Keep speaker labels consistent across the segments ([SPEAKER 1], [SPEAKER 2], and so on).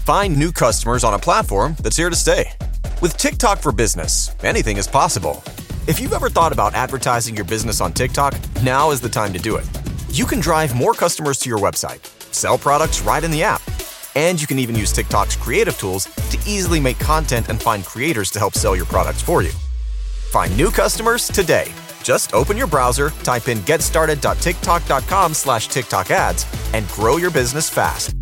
[SPEAKER 1] Find new customers on a platform that's here to stay. With TikTok for Business, anything is possible. If you've ever thought about advertising your business on TikTok, now is the time to do it. You can drive more customers to your website, sell products right in the app, and you can even use TikTok's creative tools to easily make content and find creators to help sell your products for you. Find new customers today. Just open your browser, type in getstarted.tiktok.com/TikTok ads, and grow your business fast.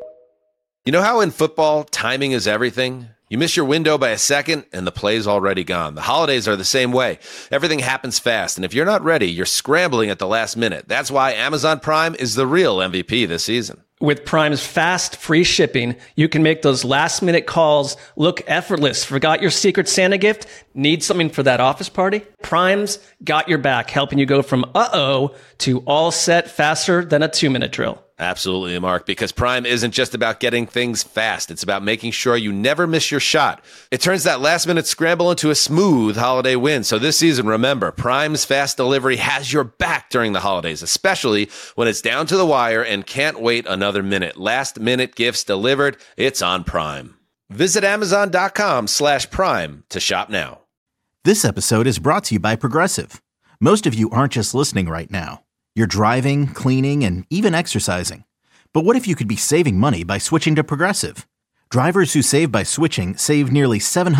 [SPEAKER 2] You know how in football, timing is everything? You miss your window by a second, and the play's already gone. The holidays are the same way. Everything happens fast, and if you're not ready, you're scrambling at the last minute. That's why Amazon Prime is the real MVP this season.
[SPEAKER 3] With Prime's fast, free shipping, you can make those last-minute calls look effortless. Forgot your Secret Santa gift? Need something for that office party? Prime's got your back, helping you go from uh-oh to all set faster than a 2-minute drill.
[SPEAKER 2] Absolutely, Mark, because Prime isn't just about getting things fast. It's about making sure you never miss your shot. It turns that last-minute scramble into a smooth holiday win. So this season, remember, Prime's fast delivery has your back during the holidays, especially when it's down to the wire and can't wait another minute. Last-minute gifts delivered, it's on Prime. Visit Amazon.com/Prime to shop now.
[SPEAKER 4] This episode is brought to you by Progressive. Most of you aren't just listening right now. You're driving, cleaning, and even exercising. But what if you could be saving money by switching to Progressive? Drivers who save by switching save nearly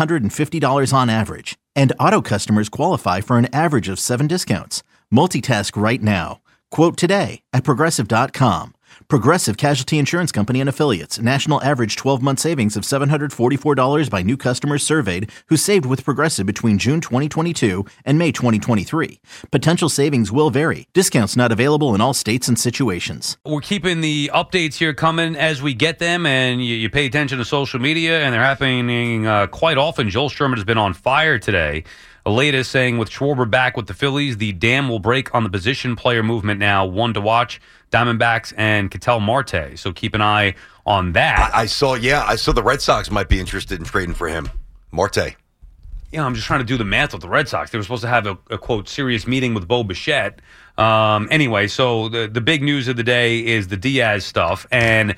[SPEAKER 4] $750 on average. And auto customers qualify for an average of 7 discounts. Multitask right now. Quote today at Progressive.com. Progressive Casualty Insurance Company and Affiliates. National average 12-month savings of $744 by new customers surveyed who saved with Progressive between June 2022 and May 2023. Potential savings will vary. Discounts not available in all states and situations.
[SPEAKER 5] We're keeping the updates here coming as we get them, and you pay attention to social media, and they're happening quite often. Joel Sherman has been on fire today. The latest saying with Schwarber back with the Phillies, the dam will break on the position player movement now. One to watch, Diamondbacks and Ketel Marte. So keep an eye on that.
[SPEAKER 6] I saw the Red Sox might be interested in trading for him. Marte.
[SPEAKER 5] Yeah, I'm just trying to do the math with the Red Sox. They were supposed to have a quote, serious meeting with Bo Bichette. Anyway, so the big news of the day is the Diaz stuff. And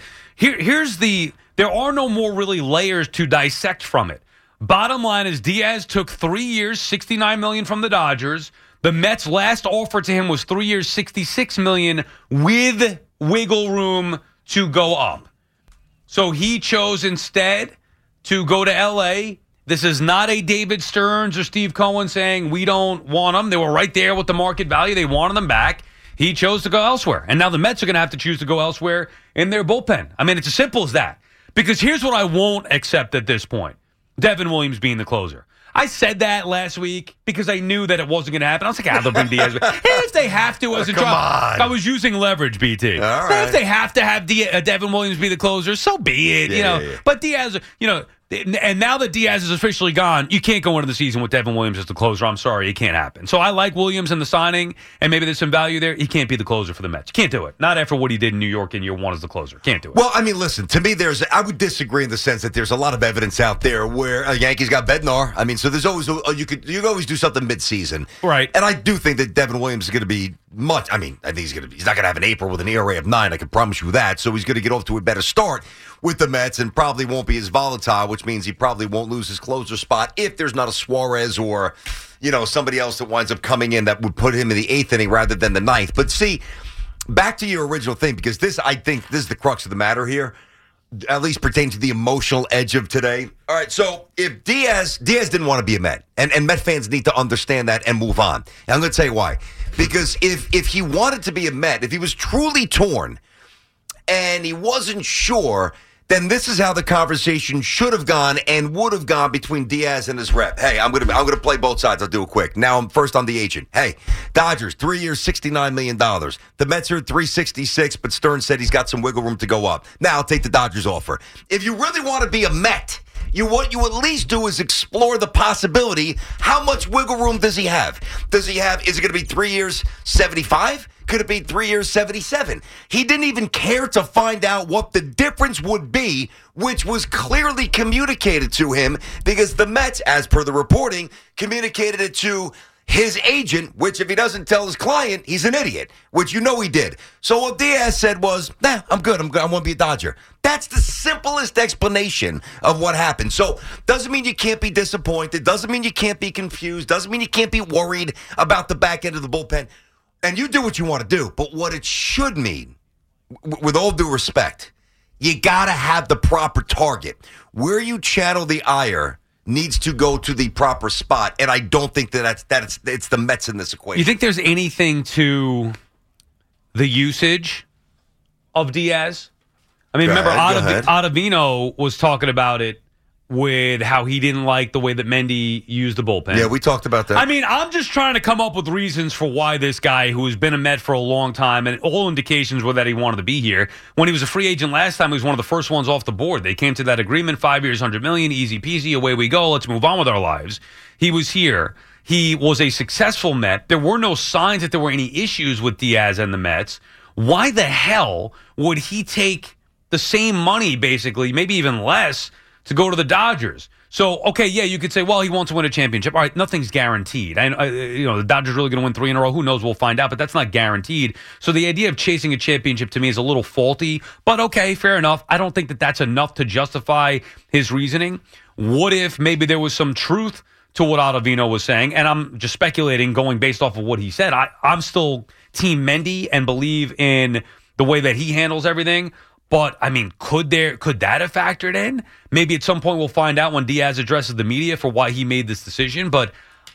[SPEAKER 5] there are no more really layers to dissect from it. Bottom line is Diaz took 3 years, $69 million from the Dodgers. The Mets' last offer to him was 3 years, $66 million with wiggle room to go up. So he chose instead to go to L.A. This is not a David Stearns or Steve Cohen saying we don't want them. They were right there with the market value. They wanted them back. He chose to go elsewhere. And now the Mets are going to have to choose to go elsewhere in their bullpen. I mean, it's as simple as that. Because here's what I won't accept at this point. Devin Williams being the closer. I said that last week because I knew that it wasn't going to happen. I was like, they'll bring Diaz back. If they have to as a job. I was using leverage, BT.
[SPEAKER 6] All right.
[SPEAKER 5] If they have to have Devin Williams be the closer, so be it.
[SPEAKER 6] Yeah.
[SPEAKER 5] But Diaz, and now that Diaz is officially gone, you can't go into the season with Devin Williams as the closer. I'm sorry, it can't happen. So I like Williams in the signing, and maybe there's some value there. He can't be the closer for the Mets. Can't do it. Not after what he did in New York in year one as the closer. Can't do it.
[SPEAKER 6] Well, I mean, listen, to me, I would disagree in the sense that there's a lot of evidence out there where Yankees got Bednar. I mean, so there's always you could always do something mid-season.
[SPEAKER 5] Right.
[SPEAKER 6] And I do think that Devin Williams is going to be much. I mean, I think he's not going to have an April with an ERA of 9. I can promise you that. So he's going to get off to a better start with the Mets and probably won't be as volatile, which means he probably won't lose his closer spot if there's not a Suarez or, somebody else that winds up coming in that would put him in the 8th inning rather than the 9th. But see, back to your original thing, because I think this is the crux of the matter here, at least pertaining to the emotional edge of today. All right, so if Diaz didn't want to be a Met, and Met fans need to understand that and move on. And I'm going to tell you why. Because if he wanted to be a Met, if he was truly torn and he wasn't sure, then this is how the conversation should have gone and would have gone between Diaz and his rep. Hey, I'm gonna play both sides. I'll do it quick. Now I'm first on the agent. Hey, Dodgers, 3 years, $69 million. The Mets are at $366, but Stearns said he's got some wiggle room to go up. Now I'll take the Dodgers offer. If you really want to be a Met, what you at least do is explore the possibility. How much wiggle room does he have? Is it going to be 3 years, 75? Could it be 3 years, 77? He didn't even care to find out what the difference would be, which was clearly communicated to him because the Mets, as per the reporting, communicated it to his agent, which if he doesn't tell his client, he's an idiot, which you know he did. So what Diaz said was, nah, I'm good. I want to be a Dodger. That's the simplest explanation of what happened. So doesn't mean you can't be disappointed. Doesn't mean you can't be confused. Doesn't mean you can't be worried about the back end of the bullpen. And you do what you want to do. But what it should mean, with all due respect, you got to have the proper target. Where you channel the ire needs to go to the proper spot, and I don't think it's the Mets in this equation.
[SPEAKER 5] You think there's anything to the usage of Diaz? I mean, remember, Ottavino was talking about it with how he didn't like the way that Mendy used the bullpen.
[SPEAKER 6] Yeah, we talked about that.
[SPEAKER 5] I mean, I'm just trying to come up with reasons for why this guy, who has been a Met for a long time, and all indications were that he wanted to be here. When he was a free agent last time, he was one of the first ones off the board. They came to that agreement, 5 years, $100 million, easy peasy, away we go. Let's move on with our lives. He was here. He was a successful Met. There were no signs that there were any issues with Diaz and the Mets. Why the hell would he take the same money, basically, maybe even less, to go to the Dodgers? So, okay, yeah, you could say, well, he wants to win a championship. All right, nothing's guaranteed. The Dodgers really going to win 3 in a row. Who knows? We'll find out, but that's not guaranteed. So the idea of chasing a championship to me is a little faulty, but okay, fair enough. I don't think that that's enough to justify his reasoning. What if maybe there was some truth to what Ottavino was saying? And I'm just speculating, going based off of what he said. I'm still Team Mendy and believe in the way that he handles everything. But, I mean, could that have factored in? Maybe at some point we'll find out when Diaz addresses the media for why he made this decision. But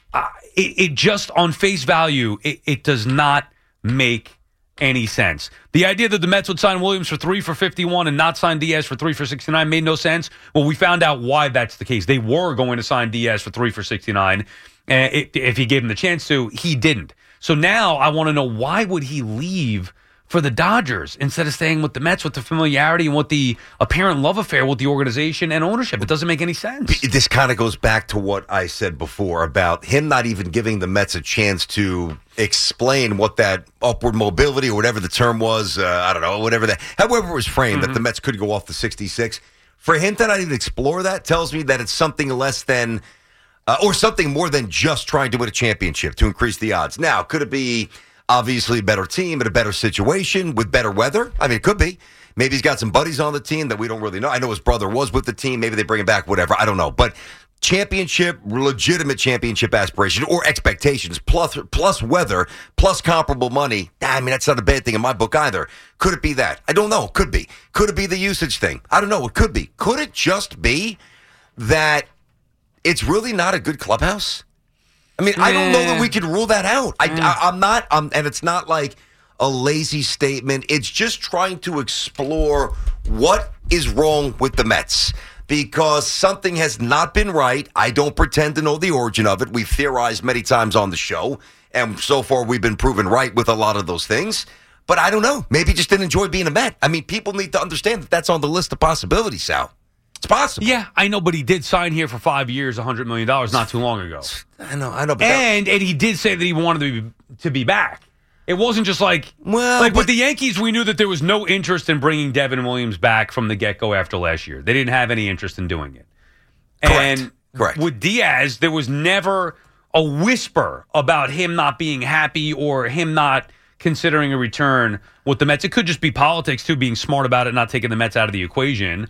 [SPEAKER 5] it just, on face value, it does not make any sense. The idea that the Mets would sign Williams for 3 for 51 and not sign Diaz for 3 for 69 made no sense. Well, we found out why that's the case. They were going to sign Diaz for 3 for 69. If he gave him the chance to, he didn't. So now I want to know, why would he leave for the Dodgers instead of staying with the Mets, with the familiarity and with the apparent love affair with the organization and ownership? It doesn't make any sense.
[SPEAKER 6] This kind of goes back to what I said before about him not even giving the Mets a chance to explain what that upward mobility, or whatever the term was, I don't know, however it was framed, that the Mets could go off the 66. For him to not even explore that tells me that it's something less than, or something more than just trying to win a championship to increase the odds. Now, could it be obviously a better team in a better situation with better weather? I mean, it could be. Maybe he's got some buddies on the team that we don't really know. I know his brother was with the team. Maybe they bring him back, whatever. I don't know. But championship, legitimate championship aspiration or expectations, plus weather, plus comparable money. I mean, that's not a bad thing in my book either. Could it be that? I don't know. Could be. Could it be the usage thing? I don't know. It could be. Could it just be that it's really not a good clubhouse? I mean, I don't know that we could rule that out. I'm not, and it's not like a lazy statement. It's just trying to explore what is wrong with the Mets, because something has not been right. I don't pretend to know the origin of it. We've theorized many times on the show, and so far we've been proven right with a lot of those things. But I don't know. Maybe just didn't enjoy being a Met. I mean, people need to understand that that's on the list of possibilities, Sal. It's possible.
[SPEAKER 5] Yeah, I know, but he did sign here for 5 years, $100 million not too long ago.
[SPEAKER 6] I know. But
[SPEAKER 5] and he did say that he wanted to be back. It wasn't just like with the Yankees, we knew that there was no interest in bringing Devin Williams back from the get-go after last year. They didn't have any interest in doing it. And
[SPEAKER 6] Correct.
[SPEAKER 5] With Diaz, there was never a whisper about him not being happy or him not considering a return with the Mets. It could just be politics, too, being smart about it, not taking the Mets out of the equation.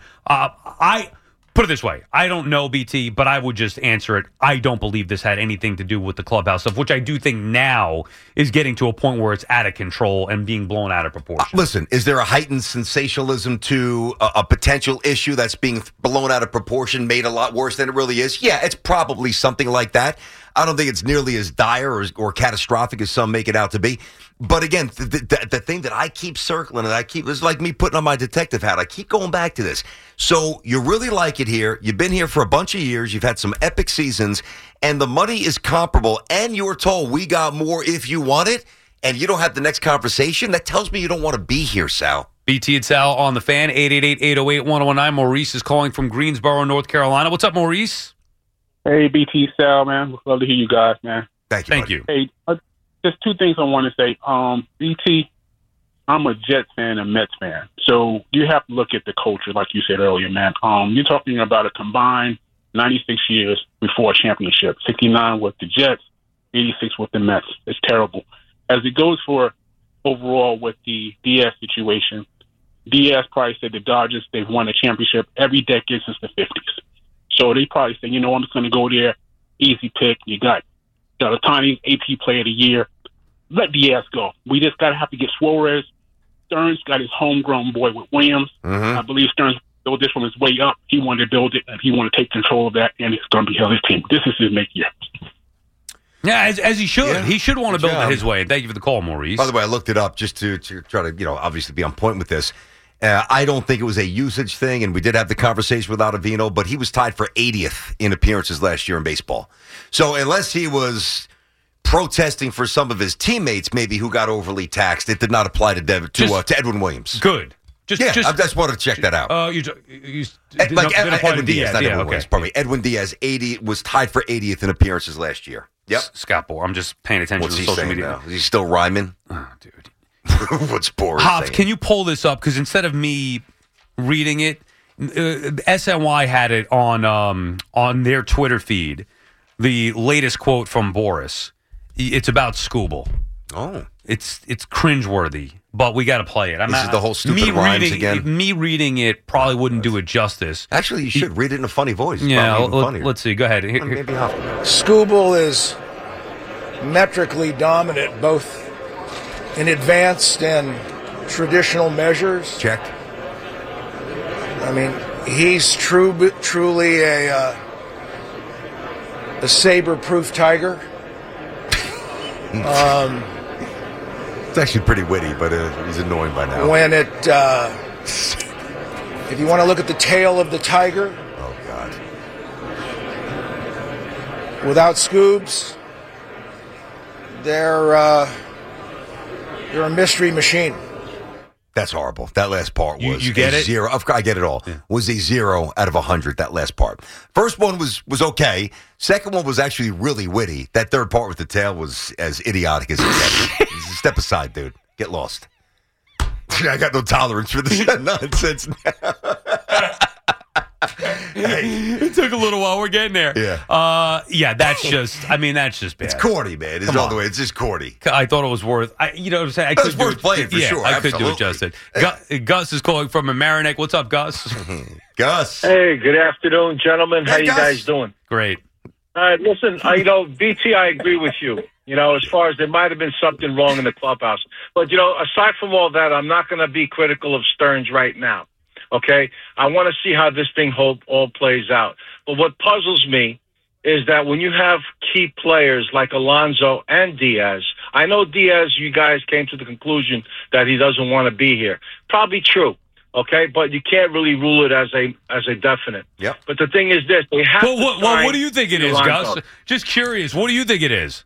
[SPEAKER 5] I put it this way. I don't know, BT, but I would just answer it. I don't believe this had anything to do with the clubhouse stuff, which I do think now is getting to a point where it's out of control and being blown out of proportion.
[SPEAKER 6] Listen, is there a heightened sensationalism to a potential issue that's being blown out of proportion, made a lot worse than it really is? Yeah, it's probably something like that. I don't think it's nearly as dire or catastrophic as some make it out to be. But again, the thing that I keep circling and it's like me putting on my detective hat. I keep going back to this. So you really like it here. You've been here for a bunch of years. You've had some epic seasons, and the money is comparable. And you're told we got more if you want it, and you don't have the next conversation. That tells me you don't want to be here, Sal.
[SPEAKER 5] BT and Sal on the Fan, 888-808-1019. Maurice is calling from Greensboro, North Carolina. What's up, Maurice?
[SPEAKER 7] Hey, BT, Sal, man. Love to hear you guys, man.
[SPEAKER 6] Thank you.
[SPEAKER 7] Hey, just two things I want to say. BT, I'm a Jets fan and Mets fan. So you have to look at the culture, like you said earlier, man. You're talking about a combined 96 years before a championship. 69 with the Jets, 86 with the Mets. It's terrible. As it goes for overall with the Diaz situation, Diaz probably said the Dodgers, they've won a championship every decade since the 50s. So they probably said, I'm just going to go there, easy pick. You got Ohtani's AP Player of the Year. Let Diaz go. We just got to have to get Suarez. Stearns got his homegrown boy with Williams. Mm-hmm. I believe Stearns built this from his way up. He wanted to build it, and he wanted to take control of that, and it's going to be his team. This is his make year.
[SPEAKER 5] Yeah, as he should.
[SPEAKER 6] Yeah.
[SPEAKER 5] He should want to build it his way. And thank you for the call, Maurice.
[SPEAKER 6] By the way, I looked it up just to try to, obviously be on point with this. I don't think it was a usage thing, and we did have the conversation with Ottavino, but he was tied for 80th in appearances last year in baseball. So unless he was protesting for some of his teammates, maybe who got overly taxed, it did not apply to Edwin Williams.
[SPEAKER 5] Good.
[SPEAKER 6] I just wanted to check that out.
[SPEAKER 5] Edwin
[SPEAKER 6] Diaz, not Edwin
[SPEAKER 5] okay.
[SPEAKER 6] Williams. Pardon me. Edwin Diaz, 80 was tied for 80th in appearances last year. Yep.
[SPEAKER 5] Scott Bohr. I'm just paying attention
[SPEAKER 6] What's
[SPEAKER 5] to
[SPEAKER 6] he
[SPEAKER 5] social
[SPEAKER 6] saying
[SPEAKER 5] media.
[SPEAKER 6] now? Is he still rhyming?
[SPEAKER 5] Oh, dude.
[SPEAKER 6] What's Bohr
[SPEAKER 5] Hobbs,
[SPEAKER 6] saying?
[SPEAKER 5] can you pull this up? Because instead of me reading it, SNY had it on their Twitter feed. The latest quote from Boris. It's about Scooble.
[SPEAKER 6] Oh.
[SPEAKER 5] It's cringeworthy, but we got to play it.
[SPEAKER 6] This is the whole stupid rhymes again?
[SPEAKER 5] Me reading it probably wouldn't do it justice.
[SPEAKER 6] Actually, you should read it in a funny voice.
[SPEAKER 5] Yeah,
[SPEAKER 6] Funnier.
[SPEAKER 5] let's see. Go ahead.
[SPEAKER 6] Maybe
[SPEAKER 8] Scooble is metrically dominant, both in advanced and traditional measures.
[SPEAKER 6] Check.
[SPEAKER 8] I mean, he's truly a saber-proof tiger.
[SPEAKER 6] It's actually pretty witty, but he's annoying by now.
[SPEAKER 8] When if you want to look at the tail of the tiger,
[SPEAKER 6] Oh, God.
[SPEAKER 8] without Scoobs, they're a mystery machine.
[SPEAKER 6] That's horrible. That last part was
[SPEAKER 5] you get
[SPEAKER 6] a
[SPEAKER 5] it?
[SPEAKER 6] 0. I get it all. Yeah. Was a 0 out of 100, that last part. First one was okay. Second one was actually really witty. That third part with the tail was as idiotic as it gets. Step aside, dude. Get lost. I got no tolerance for this nonsense now.
[SPEAKER 5] It took a little while. We're getting there.
[SPEAKER 6] Yeah.
[SPEAKER 5] Yeah, that's just bad.
[SPEAKER 6] It's corny, man. It's all the way. It's just corny.
[SPEAKER 5] I thought it was worth. You know what I'm saying?
[SPEAKER 6] It's worth playing for sure.
[SPEAKER 5] I could do it,
[SPEAKER 6] Absolutely.
[SPEAKER 5] Justin. Gus is calling from Mamaroneck. What's up, Gus?
[SPEAKER 6] Gus.
[SPEAKER 9] Hey, good afternoon, gentlemen. How
[SPEAKER 6] Hey,
[SPEAKER 9] you
[SPEAKER 6] Gus.
[SPEAKER 9] guys doing?
[SPEAKER 5] Great.
[SPEAKER 9] Listen, BT, I agree with you. As far as there might have been something wrong in the clubhouse. But, aside from all that, I'm not going to be critical of Stearns right now. Okay? I want to see how this thing all plays out. But what puzzles me is that when you have key players like Alonso and Diaz, I know Diaz, you guys came to the conclusion that he doesn't want to be here. Probably true. Okay, but you can't really rule it as a definite.
[SPEAKER 6] Yep.
[SPEAKER 9] But the thing is this: they have.
[SPEAKER 5] What do you think it is,
[SPEAKER 9] Alonso.
[SPEAKER 5] Gus? Just curious. What do you think it is?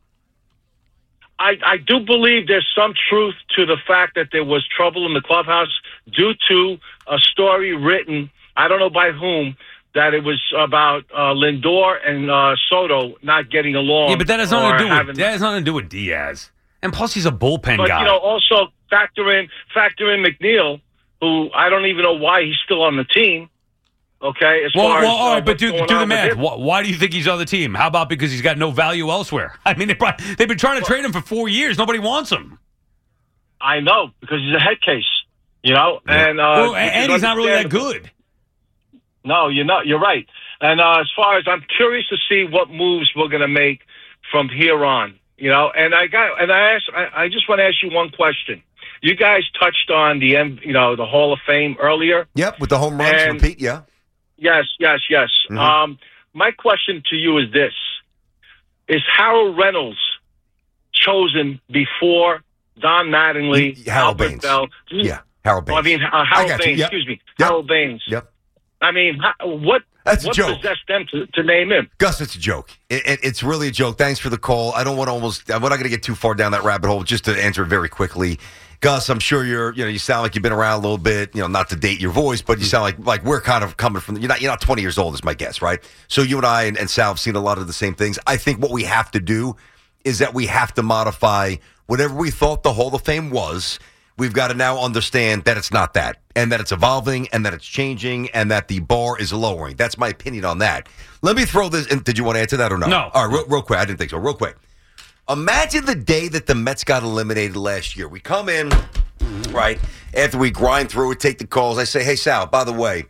[SPEAKER 9] I do believe there's some truth to the fact that there was trouble in the clubhouse due to a story written, I don't know by whom, that it was about Lindor and Soto not getting along.
[SPEAKER 5] Yeah, but that has nothing to do with Diaz. And plus, he's a bullpen
[SPEAKER 9] but,
[SPEAKER 5] guy.
[SPEAKER 9] Also factor in McNeil, who I don't even know why he's still on the team. Okay,
[SPEAKER 5] all right, but do the math. Why do you think he's on the team? How about because he's got no value elsewhere? I mean, they've been trying to trade him for 4 years. Nobody wants him.
[SPEAKER 9] I know, because he's a head case,
[SPEAKER 5] and he's not really that good.
[SPEAKER 9] No, you're not. You're right. And as far as I'm curious to see what moves we're going to make from here on, And I just want to ask you one question. You guys touched on the Hall of Fame earlier.
[SPEAKER 6] Yep, with the home runs
[SPEAKER 9] and
[SPEAKER 6] repeat. Yeah.
[SPEAKER 9] Yes. Mm-hmm. My question to you is this: is Harold Reynolds chosen before Don Mattingly,
[SPEAKER 6] Harold
[SPEAKER 9] Albert
[SPEAKER 6] Baines?
[SPEAKER 9] Bell?
[SPEAKER 6] Yeah, Harold Baines.
[SPEAKER 9] I mean, Harold Baines.
[SPEAKER 6] Yep.
[SPEAKER 9] Excuse me,
[SPEAKER 6] Yep.
[SPEAKER 9] Harold Baines.
[SPEAKER 6] Yep.
[SPEAKER 9] I mean, what possessed them to name him?
[SPEAKER 6] Gus, it's a joke. It's really a joke. Thanks for the call. I'm not going to get too far down that rabbit hole. Just to answer it very quickly, Gus, I'm sure you sound like you've been around a little bit. Not to date your voice, but you sound like we're kind of coming from. You're not 20 years old, is my guess, right? So you and I and Sal have seen a lot of the same things. I think what we have to do is that we have to modify whatever we thought the Hall of Fame was. We've got to now understand that it's not that, and that it's evolving, and that it's changing, and that the bar is lowering. That's my opinion on that. Let me throw this. And did you want to answer that or no?
[SPEAKER 5] No.
[SPEAKER 6] All right, real quick. I didn't think so. Real quick. Imagine the day that the Mets got eliminated last year. We come in, right, after we grind through it, take the calls. I say, hey, Sal, by the way,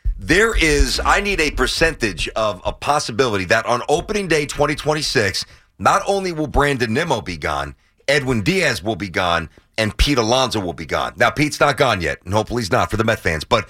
[SPEAKER 6] I need a percentage of a possibility that on opening day 2026, not only will Brandon Nimmo be gone, Edwin Diaz will be gone, and Pete Alonso will be gone. Now, Pete's not gone yet, and hopefully he's not for the Met fans, but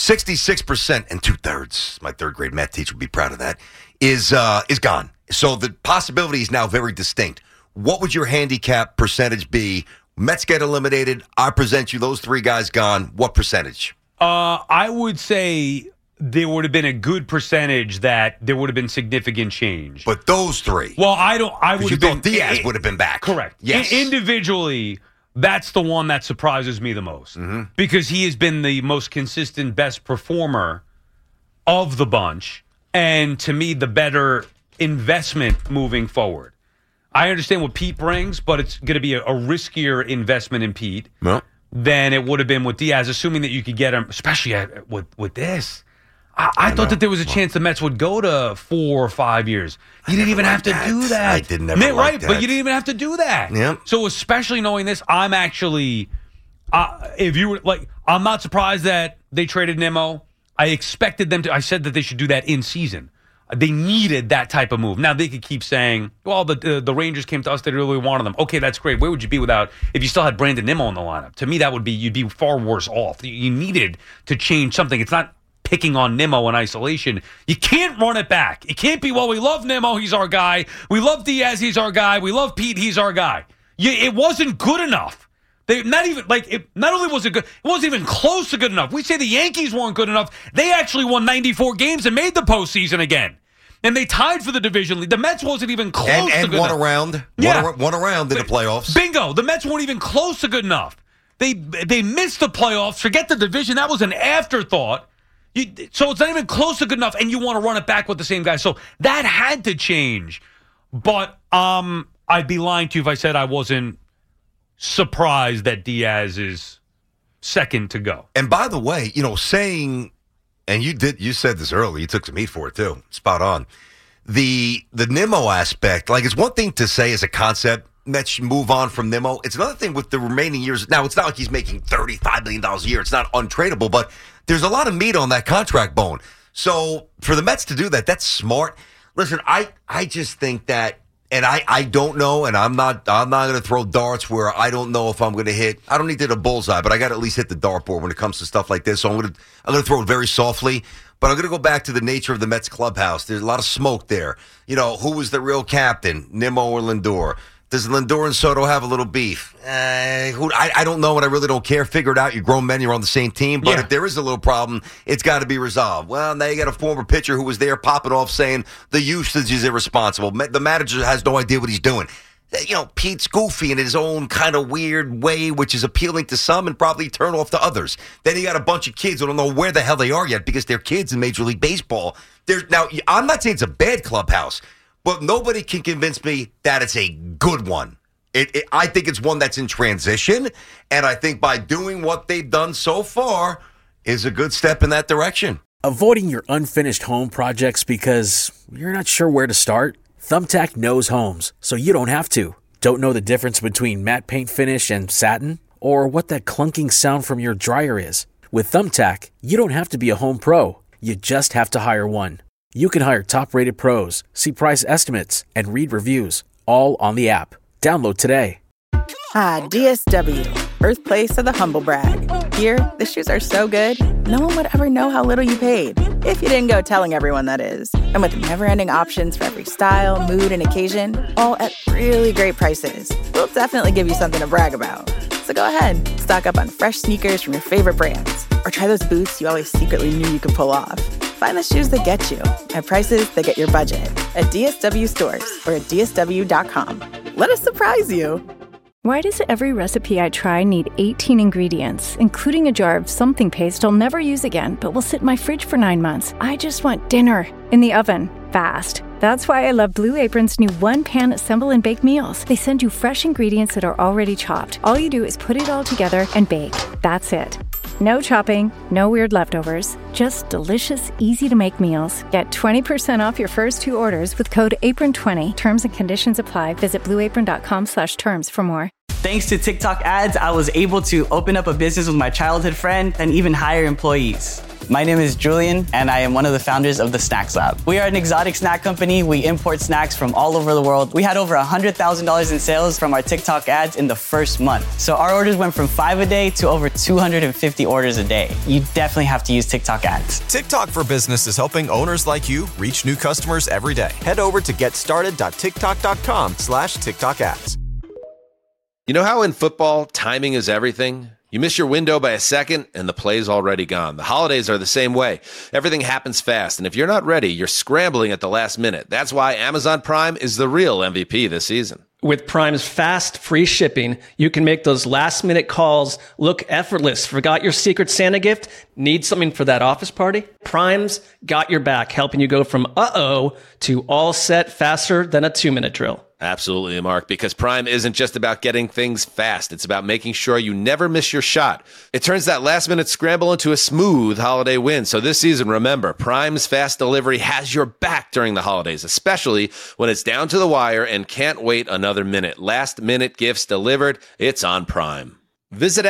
[SPEAKER 6] 66% and 2/3, my third grade Met teacher would be proud of that, is gone. So the possibility is now very distinct. What would your handicap percentage be? Mets get eliminated. I present you those three guys gone. What percentage?
[SPEAKER 5] I would say there would have been a good percentage that there would have been significant change.
[SPEAKER 6] But those three.
[SPEAKER 5] Well, I would have been.
[SPEAKER 6] Diaz would have been back.
[SPEAKER 5] Correct.
[SPEAKER 6] Yes.
[SPEAKER 5] Individually, that's the one that surprises me the most because he has been the most consistent, best performer of the bunch, and to me, the better investment moving forward. I understand what Pete brings, but it's going to be a riskier investment in Pete than it would have been with Diaz, assuming that you could get him, especially with this. I thought that there was a chance the Mets would go to 4 or 5 years. You didn't even have to do that.
[SPEAKER 6] I didn't ever like that.
[SPEAKER 5] But you didn't even have to do that.
[SPEAKER 6] Yep.
[SPEAKER 5] So especially knowing this, I'm actually, if you were like, I'm not surprised that they traded Nimmo. I expected them to. I said that they should do that in season. They needed that type of move. Now, they could keep saying, well, the Rangers came to us. They really wanted them. Okay, that's great. Where would you be if you still had Brandon Nimmo in the lineup? To me, you'd be far worse off. You needed to change something. It's not picking on Nimmo in isolation. You can't run it back. It can't be, well, we love Nimmo. He's our guy. We love Diaz. He's our guy. We love Pete. He's our guy. It wasn't good enough. Not only was it good, it wasn't even close to good enough. We say the Yankees weren't good enough. They actually won 94 games and made the postseason again. And they tied for the division lead. The Mets wasn't even close to good enough.
[SPEAKER 6] And won a round in the playoffs.
[SPEAKER 5] Bingo. The Mets weren't even close to good enough. They missed the playoffs. Forget the division. That was an afterthought. So it's not even close to good enough, and you want to run it back with the same guy. So that had to change. But I'd be lying to you if I said I wasn't surprised that Diaz is second to go.
[SPEAKER 6] And by the way, saying... And you said this earlier. You took some heat for it, too. Spot on. The Nimmo aspect, it's one thing to say as a concept, Mets should move on from Nimmo. It's another thing with the remaining years. Now, it's not like he's making $35 million a year. It's not untradeable, but there's a lot of meat on that contract bone. So for the Mets to do that, that's smart. Listen, I just think that, and I don't know, and I'm not going to throw darts where I don't know if I'm going to hit. I don't need to hit a bullseye, but I got to at least hit the dartboard when it comes to stuff like this. So I'm going to throw it very softly, but I'm going to go back to the nature of the Mets clubhouse. There's a lot of smoke there. Who was the real captain, Nimmo or Lindor? Does Lindor and Soto have a little beef? I don't know, and I really don't care. Figure it out. You're grown men. You're on the same team. But if there is a little problem, it's got to be resolved. Well, now you got a former pitcher who was there popping off saying the usage is irresponsible. The manager has no idea what he's doing. Pete's goofy in his own kind of weird way, which is appealing to some and probably turn off to others. Then you got a bunch of kids who don't know where the hell they are yet because they're kids in Major League Baseball. Now, I'm not saying it's a bad clubhouse, but nobody can convince me that it's a good one. I think it's one that's in transition, and I think by doing what they've done so far is a good step in that direction.
[SPEAKER 10] Avoiding your unfinished home projects because you're not sure where to start? Thumbtack knows homes, so you don't have to. Don't know the difference between matte paint finish and satin? Or what that clunking sound from your dryer is? With Thumbtack, you don't have to be a home pro. You just have to hire one. You can hire top-rated pros, see price estimates, and read reviews, all on the app. Download today.
[SPEAKER 11] DSW, birthplace of the humble brag. Here, the shoes are so good, no one would ever know how little you paid. If you didn't go telling everyone, that is. And with never-ending options for every style, mood, and occasion, all at really great prices, we'll definitely give you something to brag about. So go ahead, stock up on fresh sneakers from your favorite brands, or try those boots you always secretly knew you could pull off. Find the shoes that get you at prices that get your budget at DSW stores or at DSW.com. Let us surprise you.
[SPEAKER 12] Why does every recipe I try need 18 ingredients, including a jar of something paste I'll never use again, but will sit in my fridge for 9 months? I just want dinner in the oven, fast. That's why I love Blue Apron's new one-pan assemble and bake meals. They send you fresh ingredients that are already chopped. All you do is put it all together and bake. That's it. No chopping, no weird leftovers, just delicious, easy-to-make meals. Get 20% off your first 2 orders with code APRON20. Terms and conditions apply. Visit blueapron.com/terms for more.
[SPEAKER 13] Thanks to TikTok ads, I was able to open up a business with my childhood friend and even hire employees. My name is Julian, and I am one of the founders of the Snacks Lab. We are an exotic snack company. We import snacks from all over the world. We had over $100,000 in sales from our TikTok ads in the first month. So our orders went from 5 a day to over 250 orders a day. You definitely have to use TikTok ads.
[SPEAKER 1] TikTok for Business is helping owners like you reach new customers every day. Head over to getstarted.tiktok.com/TikTok ads.
[SPEAKER 2] You know how in football, timing is everything? You miss your window by a second, and the play's already gone. The holidays are the same way. Everything happens fast, and if you're not ready, you're scrambling at the last minute. That's why Amazon Prime is the real MVP this season.
[SPEAKER 3] With Prime's fast, free shipping, you can make those last-minute calls look effortless. Forgot your Secret Santa gift? Need something for that office party? Prime's got your back, helping you go from uh-oh to all set faster than a 2-minute drill.
[SPEAKER 2] Absolutely, Mark, because Prime isn't just about getting things fast. It's about making sure you never miss your shot. It turns that last-minute scramble into a smooth holiday win. So this season, remember, Prime's fast delivery has your back during the holidays, especially when it's down to the wire and can't wait another minute. Last-minute gifts delivered, it's on Prime. Visit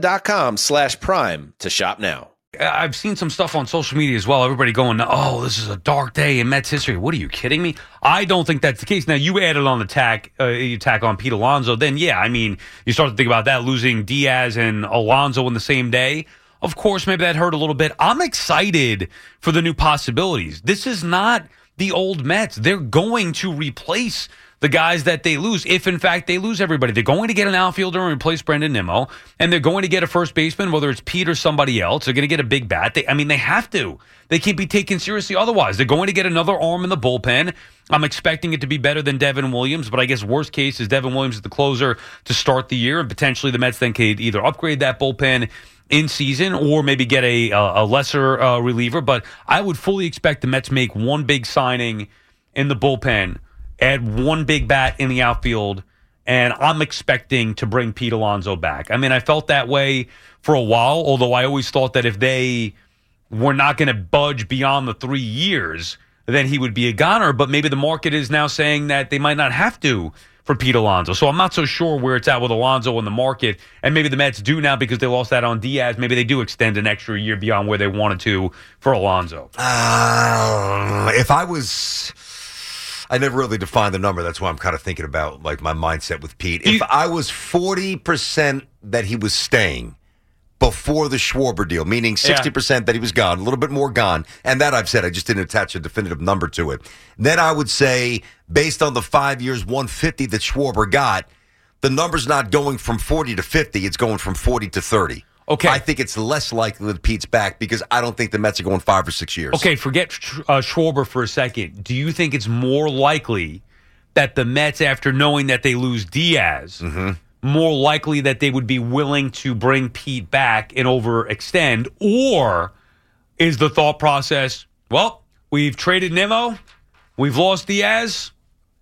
[SPEAKER 2] Amazon.com/Prime to shop now.
[SPEAKER 5] I've seen some stuff on social media as well. Everybody going, oh, this is a dark day in Mets history. What are you kidding me? I don't think that's the case. Now, you added on the tack on Pete Alonso. Then, yeah, I mean, you start to think about that, losing Diaz and Alonso in the same day. Of course, maybe that hurt a little bit. I'm excited for the new possibilities. This is not the old Mets. They're going to replace the guys that they lose, if in fact they lose everybody. They're going to get an outfielder and replace Brendan Nimmo, and they're going to get a first baseman, whether it's Pete or somebody else. They're going to get a big bat. They have to. They can't be taken seriously otherwise. They're going to get another arm in the bullpen. I'm expecting it to be better than Devin Williams, but I guess worst case is Devin Williams is the closer to start the year, and potentially the Mets then could either upgrade that bullpen in season or maybe get a lesser reliever. But I would fully expect the Mets make one big signing in the bullpen, add one big bat in the outfield, and I'm expecting to bring Pete Alonso back. I mean, I felt that way for a while, although I always thought that if they were not going to budge beyond the 3 years, then he would be a goner. But maybe the market is now saying that they might not have to for Pete Alonso. So I'm not so sure where it's at with Alonso in the market. And maybe the Mets do now because they lost that on Diaz. Maybe they do extend an extra year beyond where they wanted to for Alonso.
[SPEAKER 6] If I was... I never really defined the number. That's why I'm kind of thinking about like my mindset with Pete. If I was 40% that he was staying before the Schwarber deal, meaning 60% that he was gone, a little bit more gone, and that I've said, I just didn't attach a definitive number to it, then I would say, based on the 5 years, 150 that Schwarber got, the number's not going from 40 to 50, it's going from 40 to 30. Okay. I think it's less likely that Pete's back because I don't think the Mets are going 5 or 6 years.
[SPEAKER 5] Okay, forget Schwarber for a second. Do you think it's more likely that the Mets, after knowing that they lose Diaz, more likely that they would be willing to bring Pete back and overextend? Or is the thought process, well, we've traded Nimmo, we've lost Diaz.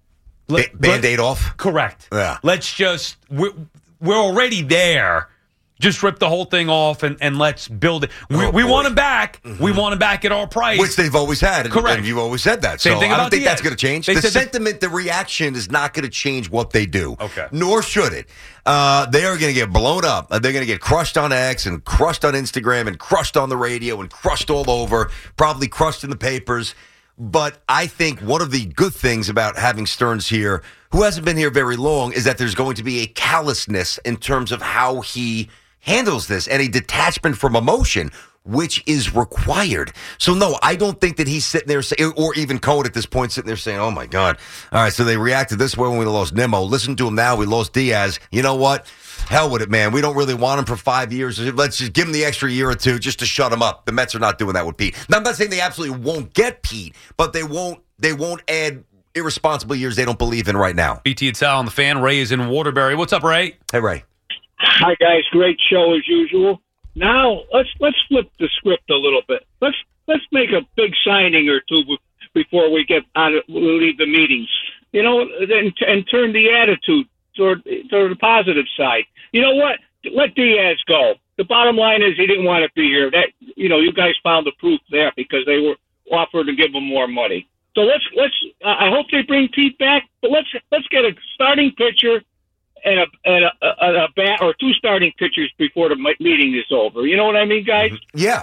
[SPEAKER 6] Band-Aid off?
[SPEAKER 5] Correct.
[SPEAKER 6] Yeah.
[SPEAKER 5] Let's just, we're already there. Just rip the whole thing off and let's build it. We want him back. We want him back at our price.
[SPEAKER 6] Which they've always had.
[SPEAKER 5] Correct.
[SPEAKER 6] And you've always said that.
[SPEAKER 5] Same
[SPEAKER 6] so
[SPEAKER 5] thing
[SPEAKER 6] I
[SPEAKER 5] about
[SPEAKER 6] don't think
[SPEAKER 5] Diaz.
[SPEAKER 6] that's going to change. The sentiment, the reaction is not going to change what they do.
[SPEAKER 5] Okay.
[SPEAKER 6] Nor should it. They are going to get blown up. They're going to get crushed on X and crushed on Instagram and crushed on the radio and crushed all over, probably crushed in the papers. But I think one of the good things about having Stearns here, who hasn't been here very long, is that there's going to be a callousness in terms of how he handles this and a detachment from emotion, which is required. So, no, I don't think that he's sitting there saying, or even Cohen at this point sitting there saying, oh, my God. All right, so they reacted this way when we lost Nimmo. Listen to him now. We lost Diaz. You know what? Hell with it, man. We don't really want him for 5 years. Let's just give him the extra year or two just to shut him up. The Mets are not doing that with Pete. Now, I'm not saying they absolutely won't get Pete, but they won't add irresponsible years they don't believe in right now.
[SPEAKER 5] BT and Sal on the Fan. Ray is in Waterbury. What's up, Ray?
[SPEAKER 6] Hey, Ray.
[SPEAKER 14] Hi, guys. Great show as usual. Now let's flip the script a little bit. Let's make a big signing or two before we leave the meetings. You know, and turn the attitude toward the positive side. You know what? Let Diaz go. the bottom line is he didn't want to be here. That you guys found the proof there because they were offered to give him more money. So let's. I hope they bring Pete back, but let's get a starting pitcher and a bat or two starting pitchers before the meeting is over. You know what I mean, guys?
[SPEAKER 6] Yeah.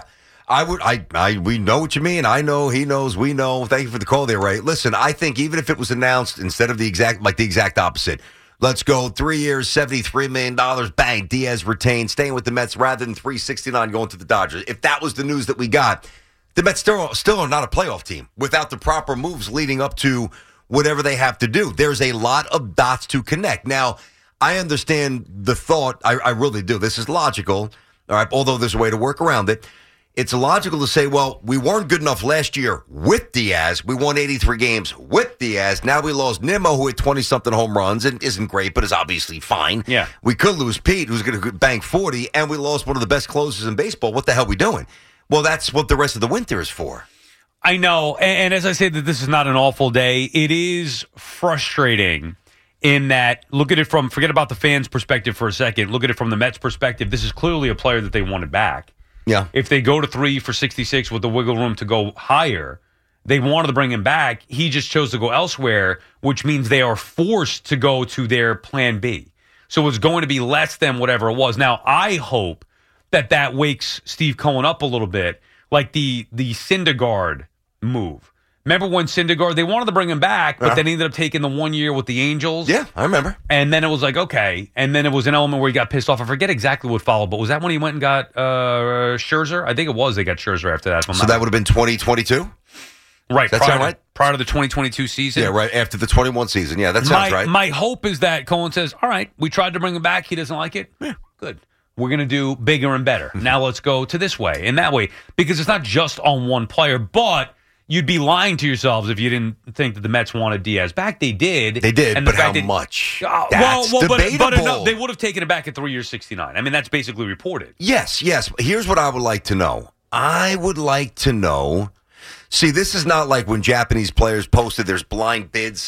[SPEAKER 6] We know what you mean. I know, he knows, we know. Thank you for the call there, Ray. Listen, I think even if it was announced instead of the exact opposite, let's go 3 years, $73 million, bang, Diaz retained, staying with the Mets rather than $369 going to the Dodgers. If that was the news that we got, the Mets still are not a playoff team without the proper moves leading up to whatever they have to do. There's a lot of dots to connect. Now, I understand the thought. I really do. This is logical, all right, although there's a way to work around it. It's logical to say, well, we weren't good enough last year with Diaz. We won 83 games with Diaz. Now we lost Nimmo, who hit 20-something home runs and isn't great, but is obviously fine.
[SPEAKER 5] Yeah.
[SPEAKER 6] We could lose Pete, who's going to bank 40, and we lost one of the best closers in baseball. What the hell are we doing? Well, that's what the rest of the winter is for.
[SPEAKER 5] I know, and as I say that this is not an awful day, it is frustrating in that, forget about the fans' perspective for a second, look at it from the Mets' perspective. This is clearly a player that they wanted back.
[SPEAKER 6] Yeah.
[SPEAKER 5] If they go to 3 for 66 with the wiggle room to go higher, they wanted to bring him back. He just chose to go elsewhere, which means they are forced to go to their plan B. So it's going to be less than whatever it was. Now, I hope that wakes Steve Cohen up a little bit, like the Syndergaard move. Remember when Syndergaard, they wanted to bring him back, but then he ended up taking the 1 year with the Angels.
[SPEAKER 6] Yeah, I remember.
[SPEAKER 5] And then it was like, okay. And then it was an element where he got pissed off. I forget exactly what followed, but was that when he went and got Scherzer? I think it was. They got Scherzer after that.
[SPEAKER 6] So that would have been 2022?
[SPEAKER 5] Right.
[SPEAKER 6] That sound right?
[SPEAKER 5] Prior to the 2022 season.
[SPEAKER 6] Yeah, right after the 21 season. Yeah, that sounds right.
[SPEAKER 5] My hope is that Cohen says, all right, we tried to bring him back. He doesn't like it. Yeah, good. We're going to do bigger and better. Now let's go to this way and that way. Because it's not just on one player, but you'd be lying to yourselves if you didn't think that the Mets wanted Diaz back. They did.
[SPEAKER 6] They did,
[SPEAKER 5] and
[SPEAKER 6] but how much?
[SPEAKER 5] That's
[SPEAKER 6] debatable.
[SPEAKER 5] But enough, they would have taken it back at 3 years, 69. I mean, that's basically reported.
[SPEAKER 6] Yes. Here's what I would like to know. I would like to know. See, this is not like when Japanese players posted there's blind bids.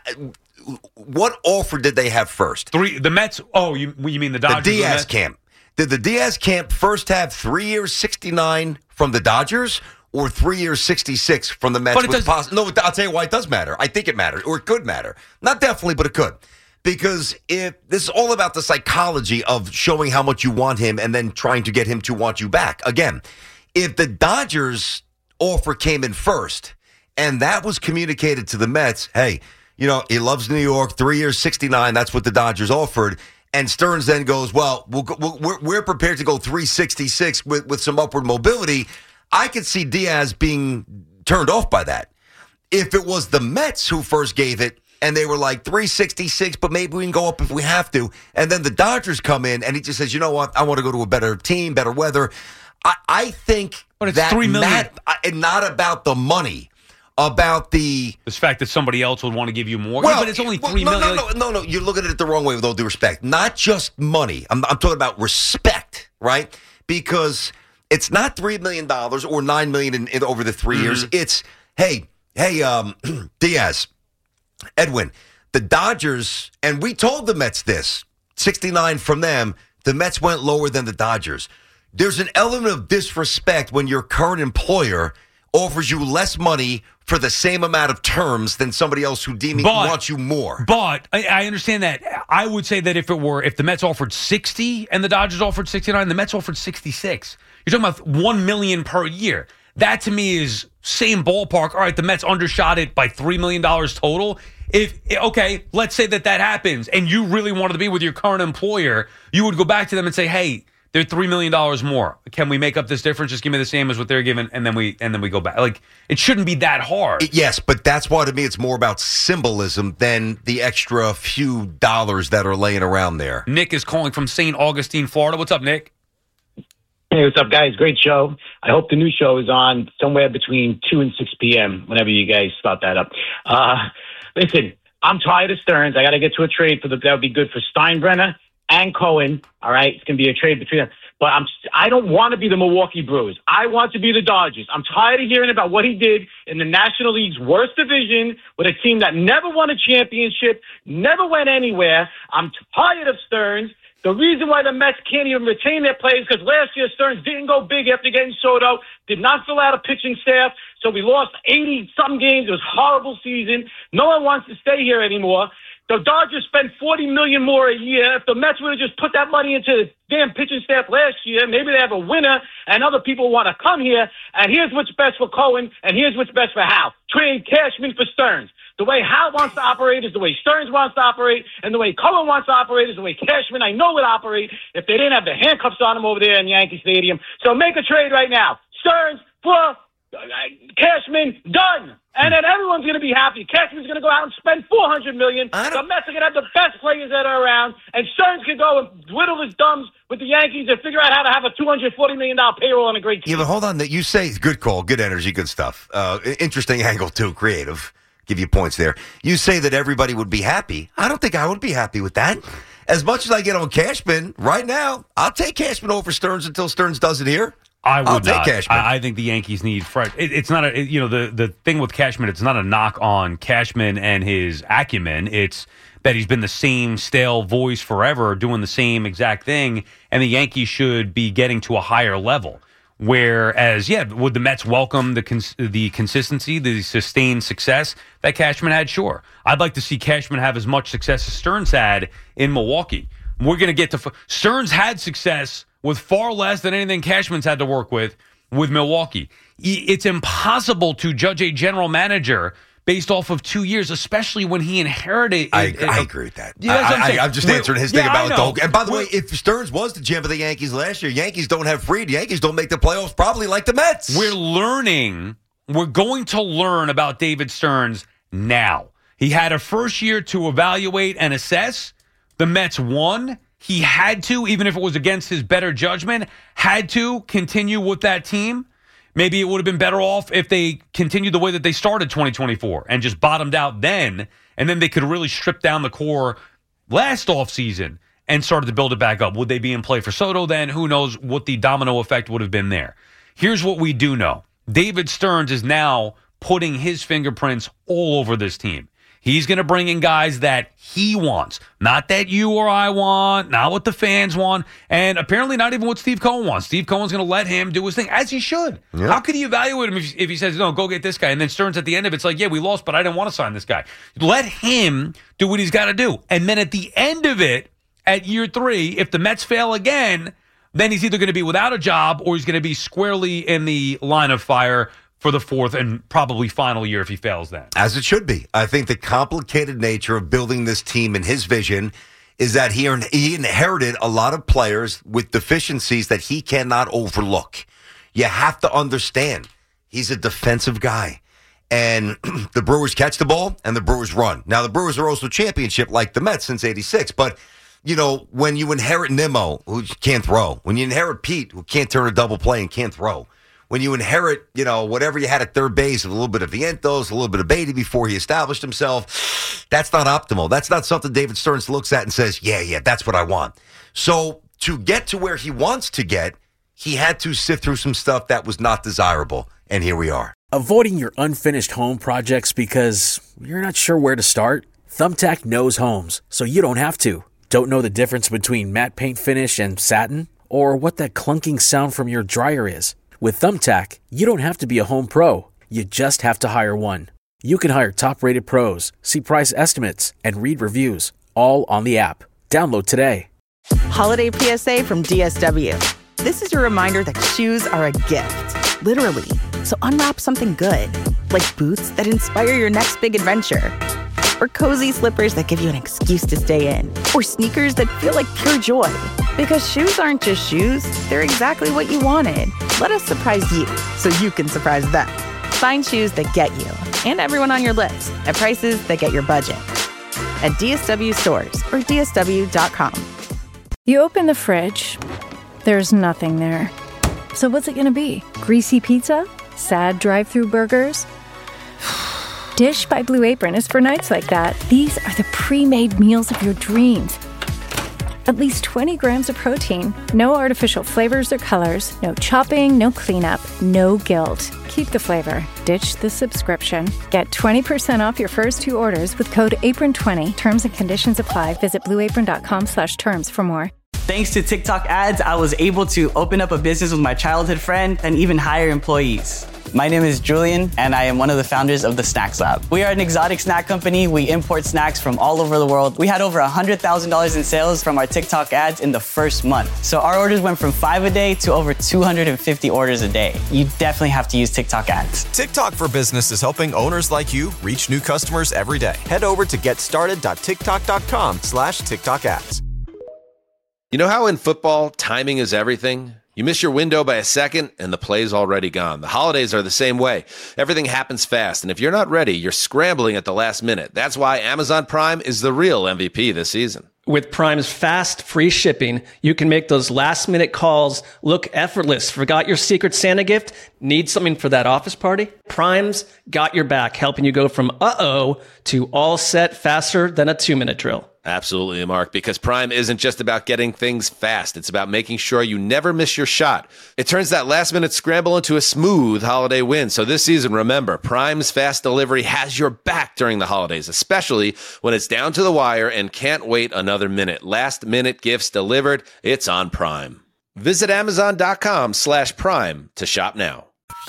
[SPEAKER 6] What offer did they have first?
[SPEAKER 5] The Mets. Oh, you mean the Dodgers?
[SPEAKER 6] The Diaz camp. Did the Diaz camp first have 3 years, 69 from the Dodgers? Or 3 years, 66 from the Mets? No, I'll tell you why it does matter. I think it matters, or it could matter. Not definitely, but it could. Because if this is all about the psychology of showing how much you want him and then trying to get him to want you back. Again, if the Dodgers offer came in first and that was communicated to the Mets, hey, he loves New York, 3 years, 69, that's what the Dodgers offered. And Stearns then goes, well, we're prepared to go 366 with some upward mobility. I could see Diaz being turned off by that. If it was the Mets who first gave it and they were like 366, but maybe we can go up if we have to, and then the Dodgers come in and he just says, you know what, I want to go to a better team, better weather. I think
[SPEAKER 5] but it's $3 million.
[SPEAKER 6] And not about the money, about the
[SPEAKER 5] fact that somebody else would want to give you more. Well, but it's only $3 million.
[SPEAKER 6] No, you're looking at it the wrong way with all due respect. Not just money. I'm talking about respect, right? Because it's not $3 million or $9 million in over the 3 years. It's, hey, Diaz, Edwin, the Dodgers, and we told the Mets this, 69 from them, the Mets went lower than the Dodgers. There's an element of disrespect when your current employer offers you less money for the same amount of terms than somebody else who wants you more.
[SPEAKER 5] But I understand that. I would say that if the Mets offered 60 and the Dodgers offered 69, the Mets offered 66. You're talking about $1 million per year. That to me is same ballpark. All right, the Mets undershot it by $3 million total. Okay, let's say that happens and you really wanted to be with your current employer, you would go back to them and say, hey, they're $3 million more. Can we make up this difference? Just give me the same as what they're giving, and then we go back. Like, it shouldn't be that hard.
[SPEAKER 6] Yes, but that's why to me it's more about symbolism than the extra few dollars that are laying around there.
[SPEAKER 5] Nick is calling from St. Augustine, Florida. What's up, Nick?
[SPEAKER 15] Hey, what's up, guys? Great show. I hope the new show is on somewhere between 2 and 6 p.m. whenever you guys start that up. Listen, I'm tired of Stearns. I got to get to a trade that would be good for Steinbrenner and Cohen. All right, it's going to be a trade between them. But I don't want to be the Milwaukee Brewers. I want to be the Dodgers. I'm tired of hearing about what he did in the National League's worst division with a team that never won a championship, never went anywhere. I'm tired of Stearns. The reason why the Mets can't even retain their players because last year Stearns didn't go big after getting Soto, did not fill out a pitching staff, so we lost 80-something games. It was a horrible season. No one wants to stay here anymore. The Dodgers spend $40 million more a year. If the Mets would have just put that money into the damn pitching staff last year, maybe they have a winner and other people want to come here. And here's what's best for Cohen, and here's what's best for Hal. Trade Cashman for Stearns. The way Hal wants to operate is the way Stearns wants to operate, and the way Cohen wants to operate is the way Cashman, I know, would operate if they didn't have the handcuffs on him over there in Yankee Stadium. So make a trade right now. Stearns for Cashman, done. And then everyone's going to be happy. Cashman's going to go out and spend $400 million. The Mets are going to have the best players that are around, and Stearns can go and whittle his thumbs with the Yankees and figure out how to have a $240 million payroll on a great team.
[SPEAKER 6] Yeah, but hold on. You say good call, good energy, good stuff. Interesting angle too, creative. Give you points there. You say that everybody would be happy. I don't think I would be happy with that. As much as I get on Cashman right now, I'll take Cashman over Stearns until Stearns does it here.
[SPEAKER 5] I would
[SPEAKER 6] I'll
[SPEAKER 5] not.
[SPEAKER 6] take Cashman.
[SPEAKER 5] I think the Yankees need fresh. It's not the thing with Cashman. It's not a knock on Cashman and his acumen. It's that he's been the same stale voice forever, doing the same exact thing, and the Yankees should be getting to a higher level. Whereas, would the Mets welcome the consistency, the sustained success that Cashman had? Sure. I'd like to see Cashman have as much success as Stearns had in Milwaukee. We're going to get to Stearns had success with far less than anything Cashman's had to work with Milwaukee. It's impossible to judge a general manager based off of 2 years, especially when he inherited.
[SPEAKER 6] I agree with that.
[SPEAKER 5] Yeah,
[SPEAKER 6] I'm just answering his thing about
[SPEAKER 5] it.
[SPEAKER 6] And by the way, if Stearns was the GM of the Yankees last year, Yankees don't have Fried. Yankees don't make the playoffs probably like the Mets.
[SPEAKER 5] We're going to learn about David Stearns now. He had a first year to evaluate and assess. The Mets won. He had to, even if it was against his better judgment, had to continue with that team. Maybe it would have been better off if they continued the way that they started 2024 and just bottomed out then, and then they could really strip down the core last offseason and started to build it back up. Would they be in play for Soto then? Who knows what the domino effect would have been there. Here's what we do know. David Stearns is now putting his fingerprints all over this team. He's going to bring in guys that he wants, not that you or I want, not what the fans want, and apparently not even what Steve Cohen wants. Steve Cohen's going to let him do his thing, as he should. Yeah. How could he evaluate him if he says, no, go get this guy, and then Stearns at the end of it's like, yeah, we lost, but I didn't want to sign this guy. Let him do what he's got to do. And then at the end of it, at year 3, if the Mets fail again, then he's either going to be without a job or he's going to be squarely in the line of fire for the 4th and probably final year if he fails that.
[SPEAKER 6] As it should be. I think the complicated nature of building this team and his vision is that he inherited a lot of players with deficiencies that he cannot overlook. You have to understand, he's a defensive guy. And the Brewers catch the ball and the Brewers run. Now, the Brewers are also championship like the Mets since 86. But, when you inherit Nimmo, who can't throw, when you inherit Pete, who can't turn a double play and can't throw, when you inherit, whatever you had at third base, a little bit of Vientos, a little bit of Beatty before he established himself, that's not optimal. That's not something David Stearns looks at and says, yeah, that's what I want. So to get to where he wants to get, he had to sift through some stuff that was not desirable. And here we are.
[SPEAKER 10] Avoiding your unfinished home projects because you're not sure where to start? Thumbtack knows homes, so you don't have to. Don't know the difference between matte paint finish and satin? Or what that clunking sound from your dryer is? With Thumbtack, you don't have to be a home pro. You just have to hire one. You can hire top-rated pros, see price estimates, and read reviews, all on the app. Download today.
[SPEAKER 11] Holiday PSA from DSW. This is your reminder that shoes are a gift, literally. So unwrap something good, like boots that inspire your next big adventure, or cozy slippers that give you an excuse to stay in, or sneakers that feel like pure joy. Because shoes aren't just shoes, they're exactly what you wanted. Let us surprise you so you can surprise them. Find shoes that get you and everyone on your list at prices that get your budget. At DSW stores or DSW.com.
[SPEAKER 12] You open the fridge, there's nothing there. So what's it gonna be? Greasy pizza? Sad drive-through burgers? Dish by Blue Apron is for nights like that. These are the pre-made meals of your dreams. At least 20 grams of protein, no artificial flavors or colors, no chopping, no cleanup, no guilt. Keep the flavor. Ditch the subscription. Get 20% off your first 2 orders with code APRON20. Terms and conditions apply. Visit blueapron.com/terms for more.
[SPEAKER 13] Thanks to TikTok ads, I was able to open up a business with my childhood friend and even hire employees. My name is Julian, and I am one of the founders of the Snacks Lab. We are an exotic snack company. We import snacks from all over the world. We had over $100,000 in sales from our TikTok ads in the first month. So our orders went from 5 a day to over 250 orders a day. You definitely have to use TikTok ads.
[SPEAKER 1] TikTok for Business is helping owners like you reach new customers every day. Head over to getstarted.tiktok.com/TikTok ads.
[SPEAKER 2] You know how in football, timing is everything? You miss your window by a second, and the play's already gone. The holidays are the same way. Everything happens fast, and if you're not ready, you're scrambling at the last minute. That's why Amazon Prime is the real MVP this season.
[SPEAKER 3] With Prime's fast, free shipping, you can make those last-minute calls look effortless. Forgot your Secret Santa gift? Need something for that office party? Prime's got your back, helping you go from uh-oh to all set faster than a 2-minute drill.
[SPEAKER 2] Absolutely, Mark, because Prime isn't just about getting things fast. It's about making sure you never miss your shot. It turns that last-minute scramble into a smooth holiday win. So this season, remember, Prime's fast delivery has your back during the holidays, especially when it's down to the wire and can't wait another minute. Last-minute gifts delivered, it's on Prime. Visit Amazon.com/Prime to shop now.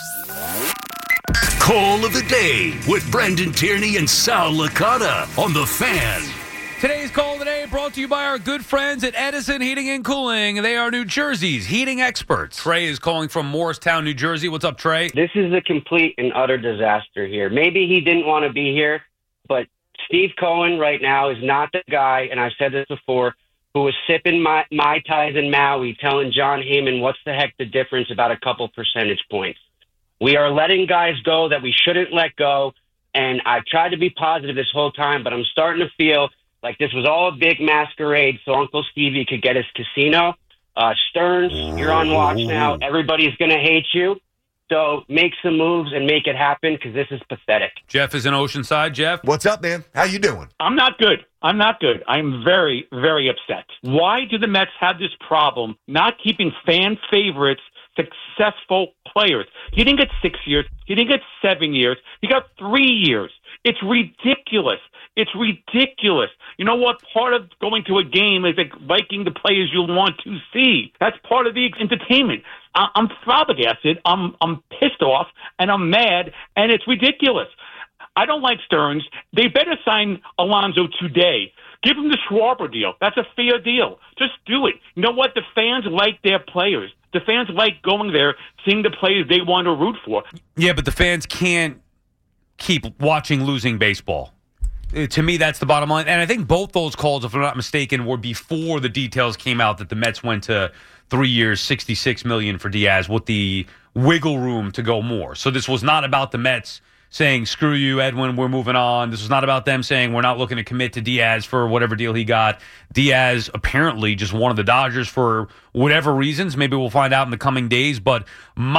[SPEAKER 16] Call of the Day with Brendan Tierney and Sal Licata on The Fan.
[SPEAKER 5] Today's call of the day brought to you by our good friends at Edison Heating and Cooling. They are New Jersey's heating experts. Trey is calling from Morristown, New Jersey. What's up, Trey?
[SPEAKER 17] This is a complete and utter disaster here. Maybe he didn't want to be here, but Steve Cohen right now is not the guy, and I've said this before, who was sipping Mai Tais in Maui telling John Heyman what's the heck the difference about a couple percentage points. We are letting guys go that we shouldn't let go, and I've tried to be positive this whole time, but I'm starting to feel like this was all a big masquerade so Uncle Stevie could get his casino. Stearns, you're on watch now. Everybody's going to hate you. So make some moves and make it happen because this is pathetic.
[SPEAKER 5] Jeff is in Oceanside. Jeff?
[SPEAKER 6] What's up, man? How you doing?
[SPEAKER 18] I'm not good. I'm very, very upset. Why do the Mets have this problem not keeping fan favorites, successful players? He didn't get 6 years. He didn't get 7 years. He got 3 years. It's ridiculous. It's ridiculous. You know what? Part of going to a game is like liking the players you want to see. That's part of the entertainment. I'm flabbergasted. I'm pissed off, and I'm mad, and it's ridiculous. I don't like Stearns. They better sign Alonso today. Give him the Schwarber deal. That's a fair deal. Just do it. You know what? The fans like their players. The fans like going there, seeing the players they want to root for.
[SPEAKER 5] Yeah, but the fans can't keep watching losing baseball. To me, that's the bottom line. And I think both those calls, if I'm not mistaken, were before the details came out that the Mets went to 3 years, $66 million for Diaz with the wiggle room to go more. So this was not about the Mets saying, screw you, Edwin, we're moving on. This was not about them saying we're not looking to commit to Diaz for whatever deal he got. Diaz apparently just wanted the Dodgers for whatever reasons. Maybe we'll find out in the coming days. But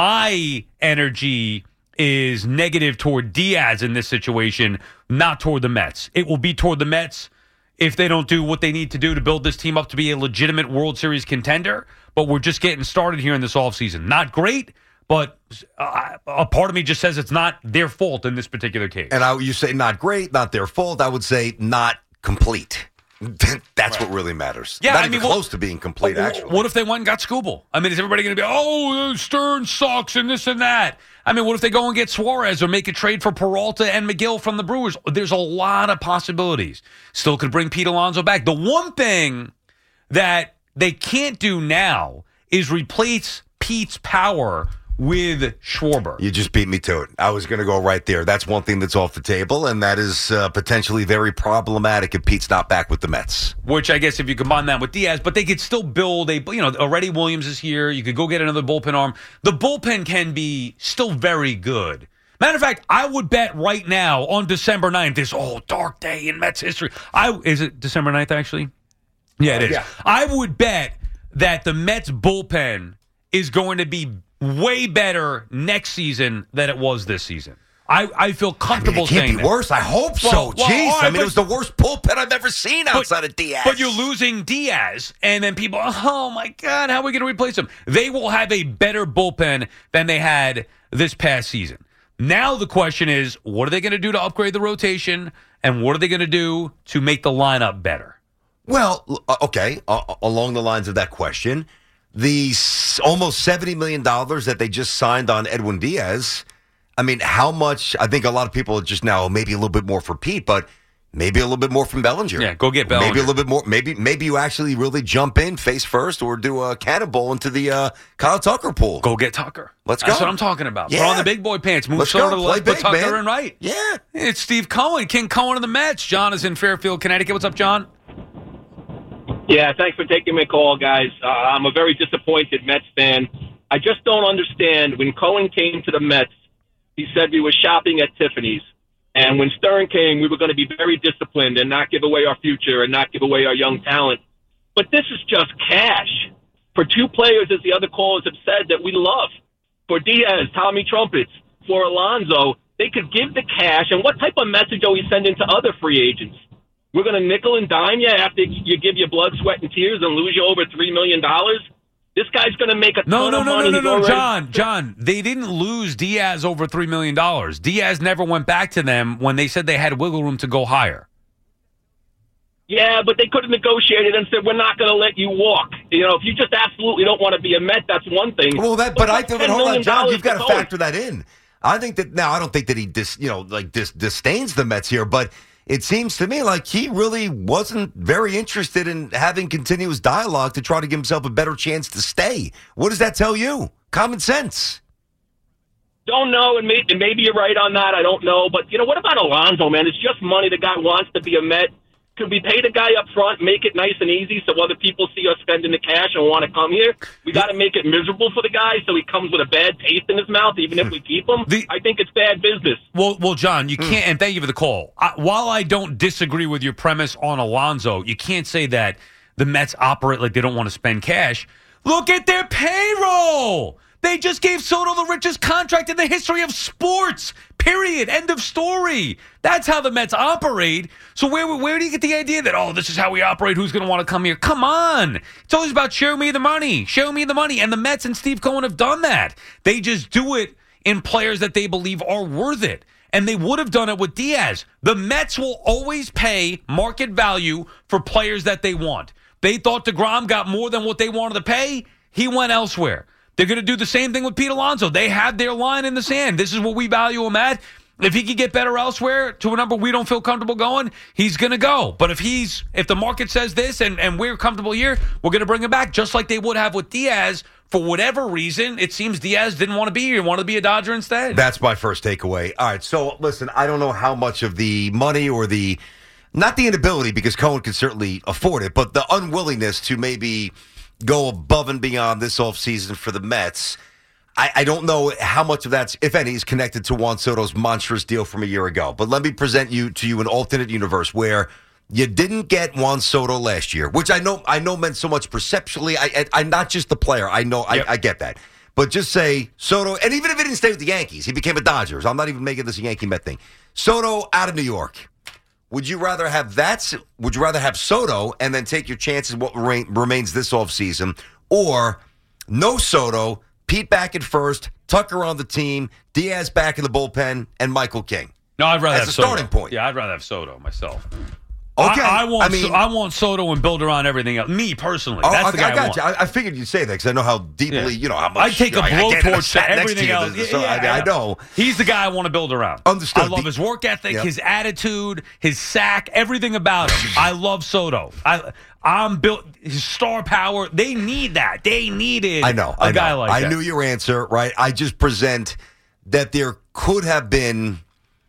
[SPEAKER 5] my energy is negative toward Diaz in this situation, not toward the Mets. It will be toward the Mets if they don't do what they need to do to build this team up to be a legitimate World Series contender. But we're just getting started here in this offseason. Not great, but a part of me just says it's not their fault in this particular case.
[SPEAKER 6] And you say not great, not their fault. I would say not complete. That's what really matters.
[SPEAKER 5] Yeah,
[SPEAKER 6] not even close to being complete, actually.
[SPEAKER 5] What if they went and got Skubal? I mean, is everybody going to be, Stearns sucks and this and that? I mean, what if they go and get Suarez or make a trade for Peralta and McGill from the Brewers? There's a lot of possibilities. Still could bring Pete Alonso back. The one thing that they can't do now is replace Pete's power with Schwarber.
[SPEAKER 6] You just beat me to it. I was going to go right there. That's one thing that's off the table, and that is potentially very problematic if Pete's not back with the Mets.
[SPEAKER 5] Which I guess if you combine that with Diaz, but they could still build already Williams is here. You could go get another bullpen arm. The bullpen can be still very good. Matter of fact, I would bet right now on December 9th, this dark day in Mets history. Is it December 9th, actually? Yeah, it is. Yeah. I would bet that the Mets bullpen is going to be way better next season than it was this season. I feel comfortable saying that.
[SPEAKER 6] It can't be worse. I hope so. Jeez. It was the worst bullpen I've ever seen outside of Diaz.
[SPEAKER 5] But you're losing Diaz, and then people, oh, my God, how are we going to replace him? They will have a better bullpen than they had this past season. Now the question is, what are they going to do to upgrade the rotation, and what are they going to do to make the lineup better?
[SPEAKER 6] Well, okay, along the lines of that question, the almost $70 million that they just signed on Edwin Diaz, I mean, how much? I think a lot of people are just now maybe a little bit more for Pete, but maybe a little bit more from Bellinger.
[SPEAKER 5] Yeah, go get Bellinger.
[SPEAKER 6] Maybe a little bit more. Maybe you actually really jump in face first or do a cannonball into the Kyle Tucker pool.
[SPEAKER 5] Go get Tucker.
[SPEAKER 6] Let's go.
[SPEAKER 5] That's what I'm talking about.
[SPEAKER 6] Yeah.
[SPEAKER 5] Put on the big boy pants. Move
[SPEAKER 6] Let's
[SPEAKER 5] shoulder
[SPEAKER 6] go.
[SPEAKER 5] to the left,
[SPEAKER 6] Play
[SPEAKER 5] put
[SPEAKER 6] big,
[SPEAKER 5] Tucker
[SPEAKER 6] man.
[SPEAKER 5] in right.
[SPEAKER 6] Yeah.
[SPEAKER 5] It's Steve Cohen, King Cohen of the Mets. John is in Fairfield, Connecticut. What's up, John?
[SPEAKER 19] Yeah, thanks for taking my call, guys. I'm a very disappointed Mets fan. I just don't understand. When Cohen came to the Mets, he said we were shopping at Tiffany's. And when Stern came, we were going to be very disciplined and not give away our future and not give away our young talent. But this is just cash. For two players, as the other callers have said, that we love. For Diaz, Tommy Trumpets, for Alonso, they could give the cash. And what type of message are we sending to other free agents? We're going to nickel and dime you after you give your blood, sweat, and tears and lose you over $3 million? This guy's going to make a ton of money.
[SPEAKER 5] No, John, they didn't lose Diaz over $3 million. Diaz never went back to them when they said they had wiggle room to go higher.
[SPEAKER 19] Yeah, but they could have negotiated and said, we're not going to let you walk. You know, if you just absolutely don't want to be a Met, that's one thing.
[SPEAKER 6] Well, but hold on, John, you've got to
[SPEAKER 19] Cohen.
[SPEAKER 6] factor that in. I think that now I don't think that he disdains the Mets here, but it seems to me like he really wasn't very interested in having continuous dialogue to try to give himself a better chance to stay. What does that tell you? Common sense.
[SPEAKER 19] Don't know, and maybe you're right on that. I don't know. But, you know, what about Alonso, man? It's just money. The guy wants to be a Met. Could we pay the guy up front, make it nice and easy so other people see us spending the cash and want to come here? We got to make it miserable for the guy so he comes with a bad taste in his mouth, even if we keep him. I think it's bad business.
[SPEAKER 5] Well, John, you can't, and thank you for the call. While I don't disagree with your premise on Alonso, you can't say that the Mets operate like they don't want to spend cash. Look at their payroll. They just gave Soto the richest contract in the history of sports. Period. End of story. That's how the Mets operate. So where do you get the idea that, oh, this is how we operate? Who's going to want to come here? Come on. It's always about show me the money. Show me the money. And the Mets and Steve Cohen have done that. They just do it in players that they believe are worth it. And they would have done it with Diaz. The Mets will always pay market value for players that they want. They thought DeGrom got more than what they wanted to pay. He went elsewhere. They're going to do the same thing with Pete Alonso. They have their line in the sand. This is what we value him at. If he could get better elsewhere to a number we don't feel comfortable going, he's going to go. But if the market says this and we're comfortable here, we're going to bring him back, just like they would have with Diaz. For whatever reason, it seems Diaz didn't want to be here. He wanted to be a Dodger instead.
[SPEAKER 6] That's my first takeaway. All right, so listen, I don't know how much of the money or not the inability, because Cohen can certainly afford it, but the unwillingness to maybe go above and beyond this offseason for the Mets. I don't know how much of that, if any, is connected to Juan Soto's monstrous deal from a year ago. But let me present to you an alternate universe where you didn't get Juan Soto last year, which I know meant so much perceptually. I'm not just the player. I know I get that. But just say Soto, and even if he didn't stay with the Yankees, he became a Dodger. So I'm not even making this a Yankee Met thing. Soto out of New York. Would you rather have that? Would you rather have Soto and then take your chances what remains this offseason, or no Soto, Pete back at first, Tucker on the team, Diaz back in the bullpen, and Michael King?
[SPEAKER 5] No, I'd rather have Soto.
[SPEAKER 6] Starting point.
[SPEAKER 5] Yeah, I'd rather have Soto myself.
[SPEAKER 6] Okay,
[SPEAKER 5] I want Soto and build around everything else. Me personally, that's the guy I want.
[SPEAKER 6] I figured you'd say that because I know how deeply, how much.
[SPEAKER 5] I take a blowtorch to everything else.
[SPEAKER 6] I know.
[SPEAKER 5] He's the guy I want to build around.
[SPEAKER 6] Understood.
[SPEAKER 5] I love his work ethic, his attitude, his sack, everything about him. I love Soto. I'm built. His star power. They need that. They needed a guy like that.
[SPEAKER 6] I knew your answer, right? I just present that there could have been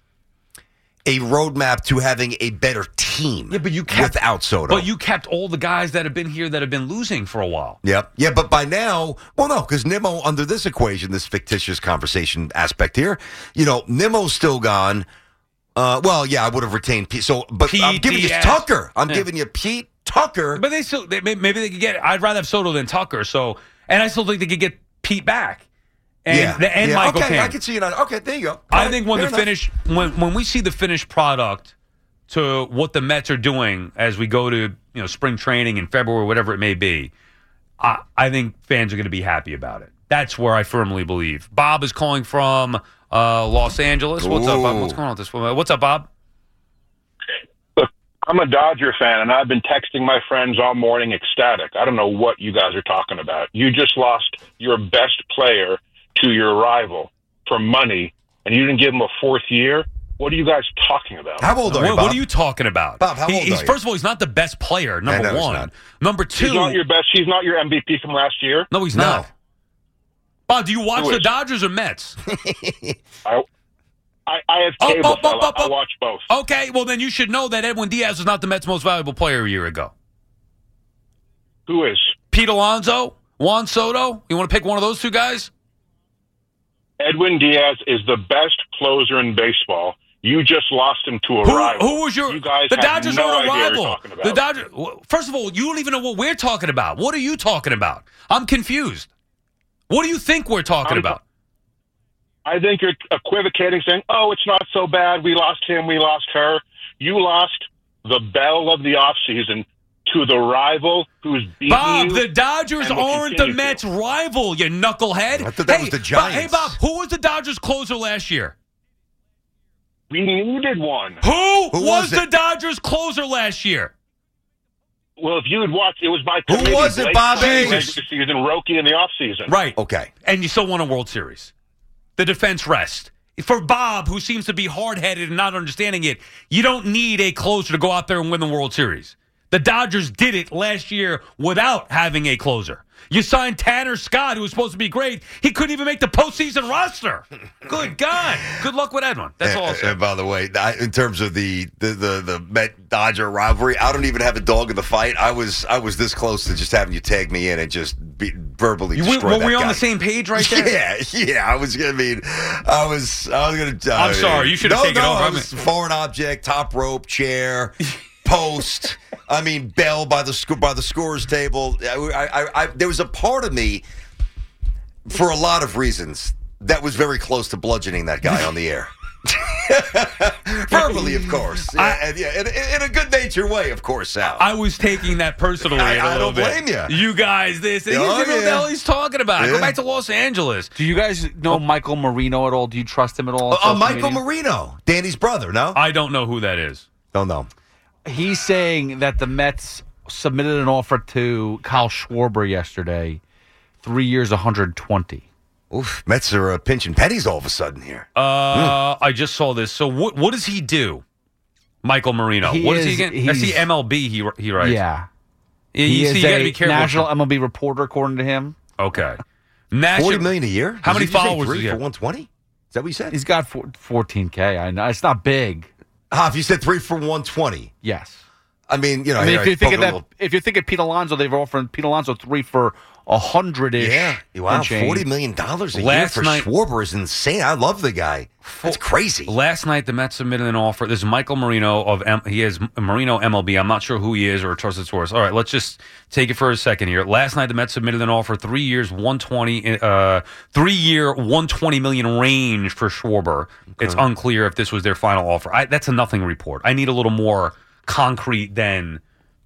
[SPEAKER 6] a roadmap to having a better team.
[SPEAKER 5] Yeah, but you kept
[SPEAKER 6] without Soto.
[SPEAKER 5] But you kept all the guys that have been here that have been losing for a while.
[SPEAKER 6] Yep. Yeah, but by now, well, no, because Nimmo, under this equation, this fictitious conversation aspect here, Nimmo's still gone. Well, yeah, I would have retained Pete. But I'm giving you Tucker. I'm giving you Pete, Tucker.
[SPEAKER 5] But maybe they could get. I'd rather have Soto than Tucker. And I still think they could get Pete back. And Michael King.
[SPEAKER 6] I can see you now. Okay, there you go.
[SPEAKER 5] I think when we see the finished product to what the Mets are doing as we go to spring training in February, whatever it may be, I think fans are going to be happy about it. That's where I firmly believe. Bob is calling from Los Angeles. What's up, Bob? What's going on with this? What's up, Bob?
[SPEAKER 20] I'm a Dodger fan, and I've been texting my friends all morning ecstatic. I don't know what you guys are talking about. You just lost your best player to your rival for money, and you didn't give him a fourth year? What are you guys talking about?
[SPEAKER 6] How old are you, Bob?
[SPEAKER 5] What are you talking about?
[SPEAKER 6] Bob, how old are you?
[SPEAKER 5] First of all, he's not the best player, number one. Number two...
[SPEAKER 20] He's not your best. He's not your MVP from last year?
[SPEAKER 5] No, he's not. Bob, do you watch the Dodgers or Mets?
[SPEAKER 20] I have cable, I watch both.
[SPEAKER 5] Okay, well, then you should know that Edwin Diaz was not the Mets' most valuable player a year ago.
[SPEAKER 20] Who is?
[SPEAKER 5] Pete Alonso? Juan Soto? You want to pick one of those two guys?
[SPEAKER 20] Edwin Diaz is the best closer in baseball. You just lost him to a rival.
[SPEAKER 5] Who was your...
[SPEAKER 20] You guys
[SPEAKER 5] the
[SPEAKER 20] have
[SPEAKER 5] Dodgers
[SPEAKER 20] no
[SPEAKER 5] are a
[SPEAKER 20] idea what you're
[SPEAKER 5] rival.
[SPEAKER 20] talking about.
[SPEAKER 5] The Dodgers... First of all, you don't even know what we're talking about. What are you talking about? I'm confused. What do you think we're talking about?
[SPEAKER 20] I think you're equivocating, saying, oh, it's not so bad. We lost him. We lost her. You lost the belle of the offseason to the rival who's beating
[SPEAKER 5] Bob,
[SPEAKER 20] you.
[SPEAKER 5] the Dodgers aren't the Mets' rival, you knucklehead. I thought that was the Giants. Hey, Bob, who was the Dodgers' closer last year?
[SPEAKER 20] We needed one.
[SPEAKER 5] Who was the Dodgers' closer last year?
[SPEAKER 20] Well, if you had watched, it was by committee.
[SPEAKER 6] Who was it, Bob?
[SPEAKER 20] Regular season, Roki in the offseason.
[SPEAKER 5] Right.
[SPEAKER 6] Okay.
[SPEAKER 5] And you still won a World Series. The defense rest. For Bob, who seems to be hard-headed and not understanding it, you don't need a closer to go out there and win the World Series. The Dodgers did it last year without having a closer. You signed Tanner Scott, who was supposed to be great. He couldn't even make the postseason roster. Good God. Good luck with Edwin. That's all I'll say.
[SPEAKER 6] And by the way, in terms of the Met-Dodger rivalry, I don't even have a dog in the fight. I was this close to just having you tag me in and just verbally destroy that
[SPEAKER 5] Were we
[SPEAKER 6] guy.
[SPEAKER 5] on the same page right there?
[SPEAKER 6] Yeah. I was going to...
[SPEAKER 5] I'm sorry. You should have taken over.
[SPEAKER 6] I was foreign object, top rope, chair... post, bell by the scorer's table. There was a part of me, for a lot of reasons, that was very close to bludgeoning that guy on the air. Verbally, of course. In a good-natured way, of course, Sal.
[SPEAKER 5] I was taking that personally
[SPEAKER 6] I don't blame you.
[SPEAKER 5] You guys, this. He doesn't know what the hell he's talking about.
[SPEAKER 6] Yeah.
[SPEAKER 5] Go back to Los Angeles.
[SPEAKER 21] Do you guys know Michael Marino at all? Do you trust him at all?
[SPEAKER 6] Michael Marino, Danny's brother, no?
[SPEAKER 5] I don't know who that is.
[SPEAKER 6] Don't know.
[SPEAKER 21] He's saying that the Mets submitted an offer to Kyle Schwarber yesterday, 3 years, 120.
[SPEAKER 6] Oof, Mets are pinching pennies all of a sudden here.
[SPEAKER 5] I just saw this. So what does he do, Michael Marino? What is he again? That's the MLB he writes.
[SPEAKER 21] Yeah.
[SPEAKER 5] You got to be careful.
[SPEAKER 21] National MLB reporter, according to him.
[SPEAKER 5] Okay.
[SPEAKER 6] $40 million a year?
[SPEAKER 5] How many followers
[SPEAKER 6] does
[SPEAKER 5] he
[SPEAKER 6] he have?
[SPEAKER 5] have?
[SPEAKER 6] 120? Is that what you said?
[SPEAKER 21] He's got 14K. I know. It's not big.
[SPEAKER 6] If you said 3 for 120.
[SPEAKER 21] Yes.
[SPEAKER 6] If
[SPEAKER 21] you think of Pete Alonso, they've offered Pete Alonso 3 for 100-ish.
[SPEAKER 6] Yeah. Wow, $40 million a year for Schwarber is insane. I love the guy. That's crazy.
[SPEAKER 5] Last night, the Mets submitted an offer. This is Michael Marino he has Marino MLB. I'm not sure who he is or a trusted source. All right, let's just take it for a second here. Last night, the Mets submitted an offer, 3 years, 120, 3 year, 120 million range for Schwarber. Okay. It's unclear if this was their final offer. That's a nothing report. I need a little more concrete than,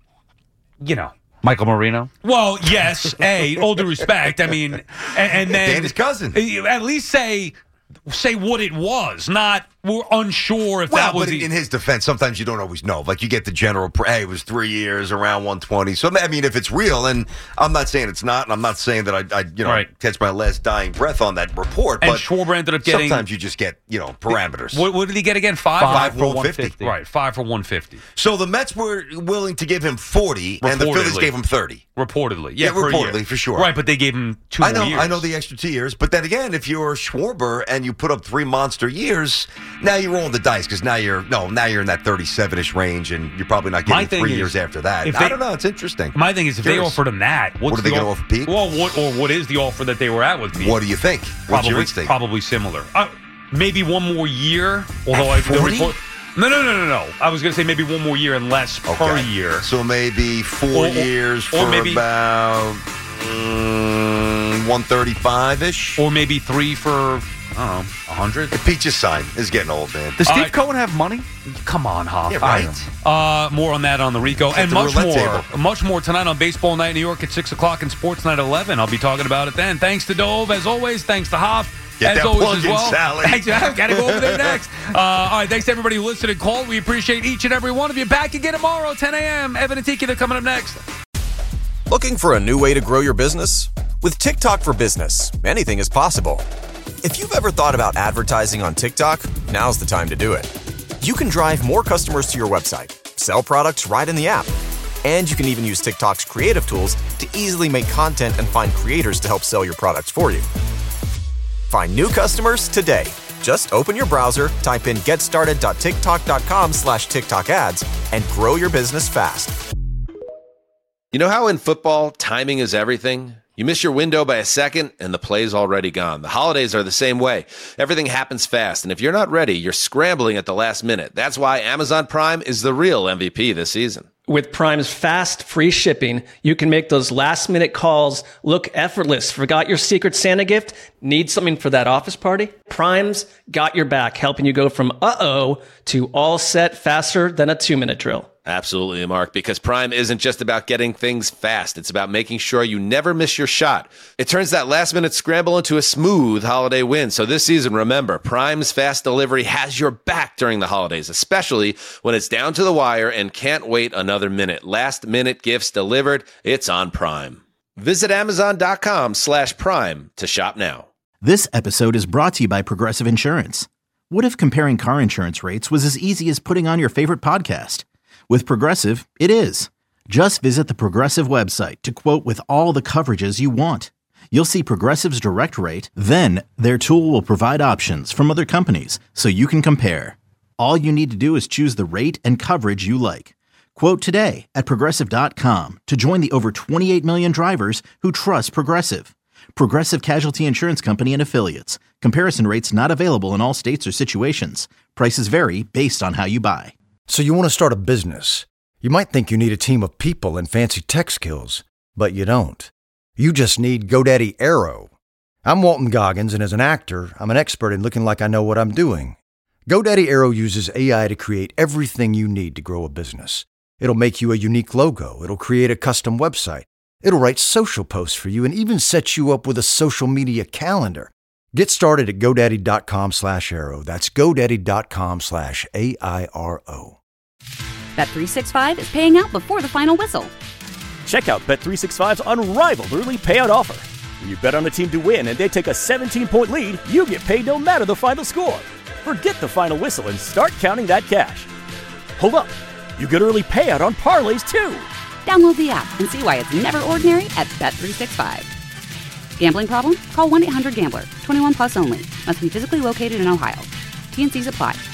[SPEAKER 21] Michael Marino?
[SPEAKER 5] Well, yes. All due respect. And then
[SPEAKER 6] Danny's cousin.
[SPEAKER 5] At least say what it was, not we're unsure if that was.
[SPEAKER 6] But in his defense, sometimes you don't always know. Like you get the general, hey, it was 3 years, around 120. So if it's real, and I'm not saying it's not, and I'm not saying that I catch my last dying breath on that report.
[SPEAKER 5] And
[SPEAKER 6] but
[SPEAKER 5] Schwarber ended up getting.
[SPEAKER 6] Sometimes you just get parameters.
[SPEAKER 5] What did he get again? 5
[SPEAKER 6] for 150.
[SPEAKER 5] Right, 5 for 150.
[SPEAKER 6] So the Mets were willing to give him 40, and the Phillies gave him 30.
[SPEAKER 5] Reportedly,
[SPEAKER 6] reportedly for sure.
[SPEAKER 5] Right, but they gave him 2 more years.
[SPEAKER 6] I know the extra 2 years, but then again, if you're Schwarber and you put up 3 monster years, now you're rolling the dice because now you're in that 37ish range, and you're probably not getting 3 years after that. I don't know. It's interesting.
[SPEAKER 5] My thing is, if they offered him that,
[SPEAKER 6] what are they going to offer Pete?
[SPEAKER 5] Well, what is the offer that they were at with Pete?
[SPEAKER 6] What do you think? What's your instinct?
[SPEAKER 5] Probably similar. Maybe 1 more year. Although No. I was going to say maybe 1 more year and less per year.
[SPEAKER 6] So maybe 4 years for maybe about 135-ish?
[SPEAKER 5] Or maybe 3 for, 100?
[SPEAKER 6] The Pete just signed. Is getting old, man.
[SPEAKER 21] Does Steve Cohen have money?
[SPEAKER 5] Come on, Hoff.
[SPEAKER 6] Yeah, right.
[SPEAKER 5] More on that on the Rico. And much more.
[SPEAKER 6] Table.
[SPEAKER 5] Much more tonight on Baseball Night in New York at 6 o'clock and Sports Night at 11. I'll be talking about it then. Thanks to Dove, as always. Thanks to Hoff.
[SPEAKER 6] Get
[SPEAKER 5] as
[SPEAKER 6] that
[SPEAKER 5] always
[SPEAKER 6] plug
[SPEAKER 5] as
[SPEAKER 6] in,
[SPEAKER 5] well.
[SPEAKER 6] Sally.
[SPEAKER 5] Thanks. I've got to go over there next. All right, thanks to everybody who listened and called. We appreciate each and every one of you. Back again tomorrow, 10 a.m. Evan and Tiki, they're coming up next.
[SPEAKER 1] Looking for a new way to grow your business? With TikTok for Business, anything is possible. If you've ever thought about advertising on TikTok, now's the time to do it. You can drive more customers to your website, sell products right in the app, and you can even use TikTok's creative tools to easily make content and find creators to help sell your products for you. Find new customers today. Just open your browser, type in getstarted.tiktok.com/TikTok ads, and grow your business fast.
[SPEAKER 2] You know how in football, timing is everything? You miss your window by a second, and the play's already gone. The holidays are the same way. Everything happens fast, and if you're not ready, you're scrambling at the last minute. That's why Amazon Prime is the real MVP this season.
[SPEAKER 3] With Prime's fast, free shipping, you can make those last-minute calls look effortless. Forgot your Secret Santa gift? Need something for that office party? Prime's got your back, helping you go from uh-oh to all set faster than a 2-minute drill.
[SPEAKER 2] Absolutely, Mark, because Prime isn't just about getting things fast. It's about making sure you never miss your shot. It turns that last-minute scramble into a smooth holiday win. So this season, remember, Prime's fast delivery has your back during the holidays, especially when it's down to the wire and can't wait another minute. Last-minute gifts delivered, it's on Prime. Visit Amazon.com/Prime to shop now.
[SPEAKER 4] This episode is brought to you by Progressive Insurance. What if comparing car insurance rates was as easy as putting on your favorite podcast? With Progressive, it is. Just visit the Progressive website to quote with all the coverages you want. You'll see Progressive's direct rate, then their tool will provide options from other companies so you can compare. All you need to do is choose the rate and coverage you like. Quote today at Progressive.com to join the over 28 million drivers who trust Progressive. Progressive Casualty Insurance Company and Affiliates. Comparison rates not available in all states or situations. Prices vary based on how you buy.
[SPEAKER 22] So you want to start a business. You might think you need a team of people and fancy tech skills, but you don't. You just need GoDaddy Aero. I'm Walton Goggins, and as an actor, I'm an expert in looking like I know what I'm doing. GoDaddy Aero uses AI to create everything you need to grow a business. It'll make you a unique logo. It'll create a custom website. It'll write social posts for you and even set you up with a social media calendar. Get started at GoDaddy.com/Aero. That's GoDaddy.com/AIRO.
[SPEAKER 23] Bet365 is paying out before the final whistle.
[SPEAKER 24] Check out Bet365's unrivaled early payout offer. When you bet on a team to win and they take a 17-point lead, you get paid no matter the final score. Forget the final whistle and start counting that cash. Hold up. You get early payout on parlays, too.
[SPEAKER 23] Download the app and see why it's never ordinary at Bet365. Gambling problem? Call 1-800-GAMBLER. 21 plus only. Must be physically located in Ohio. T&Cs apply.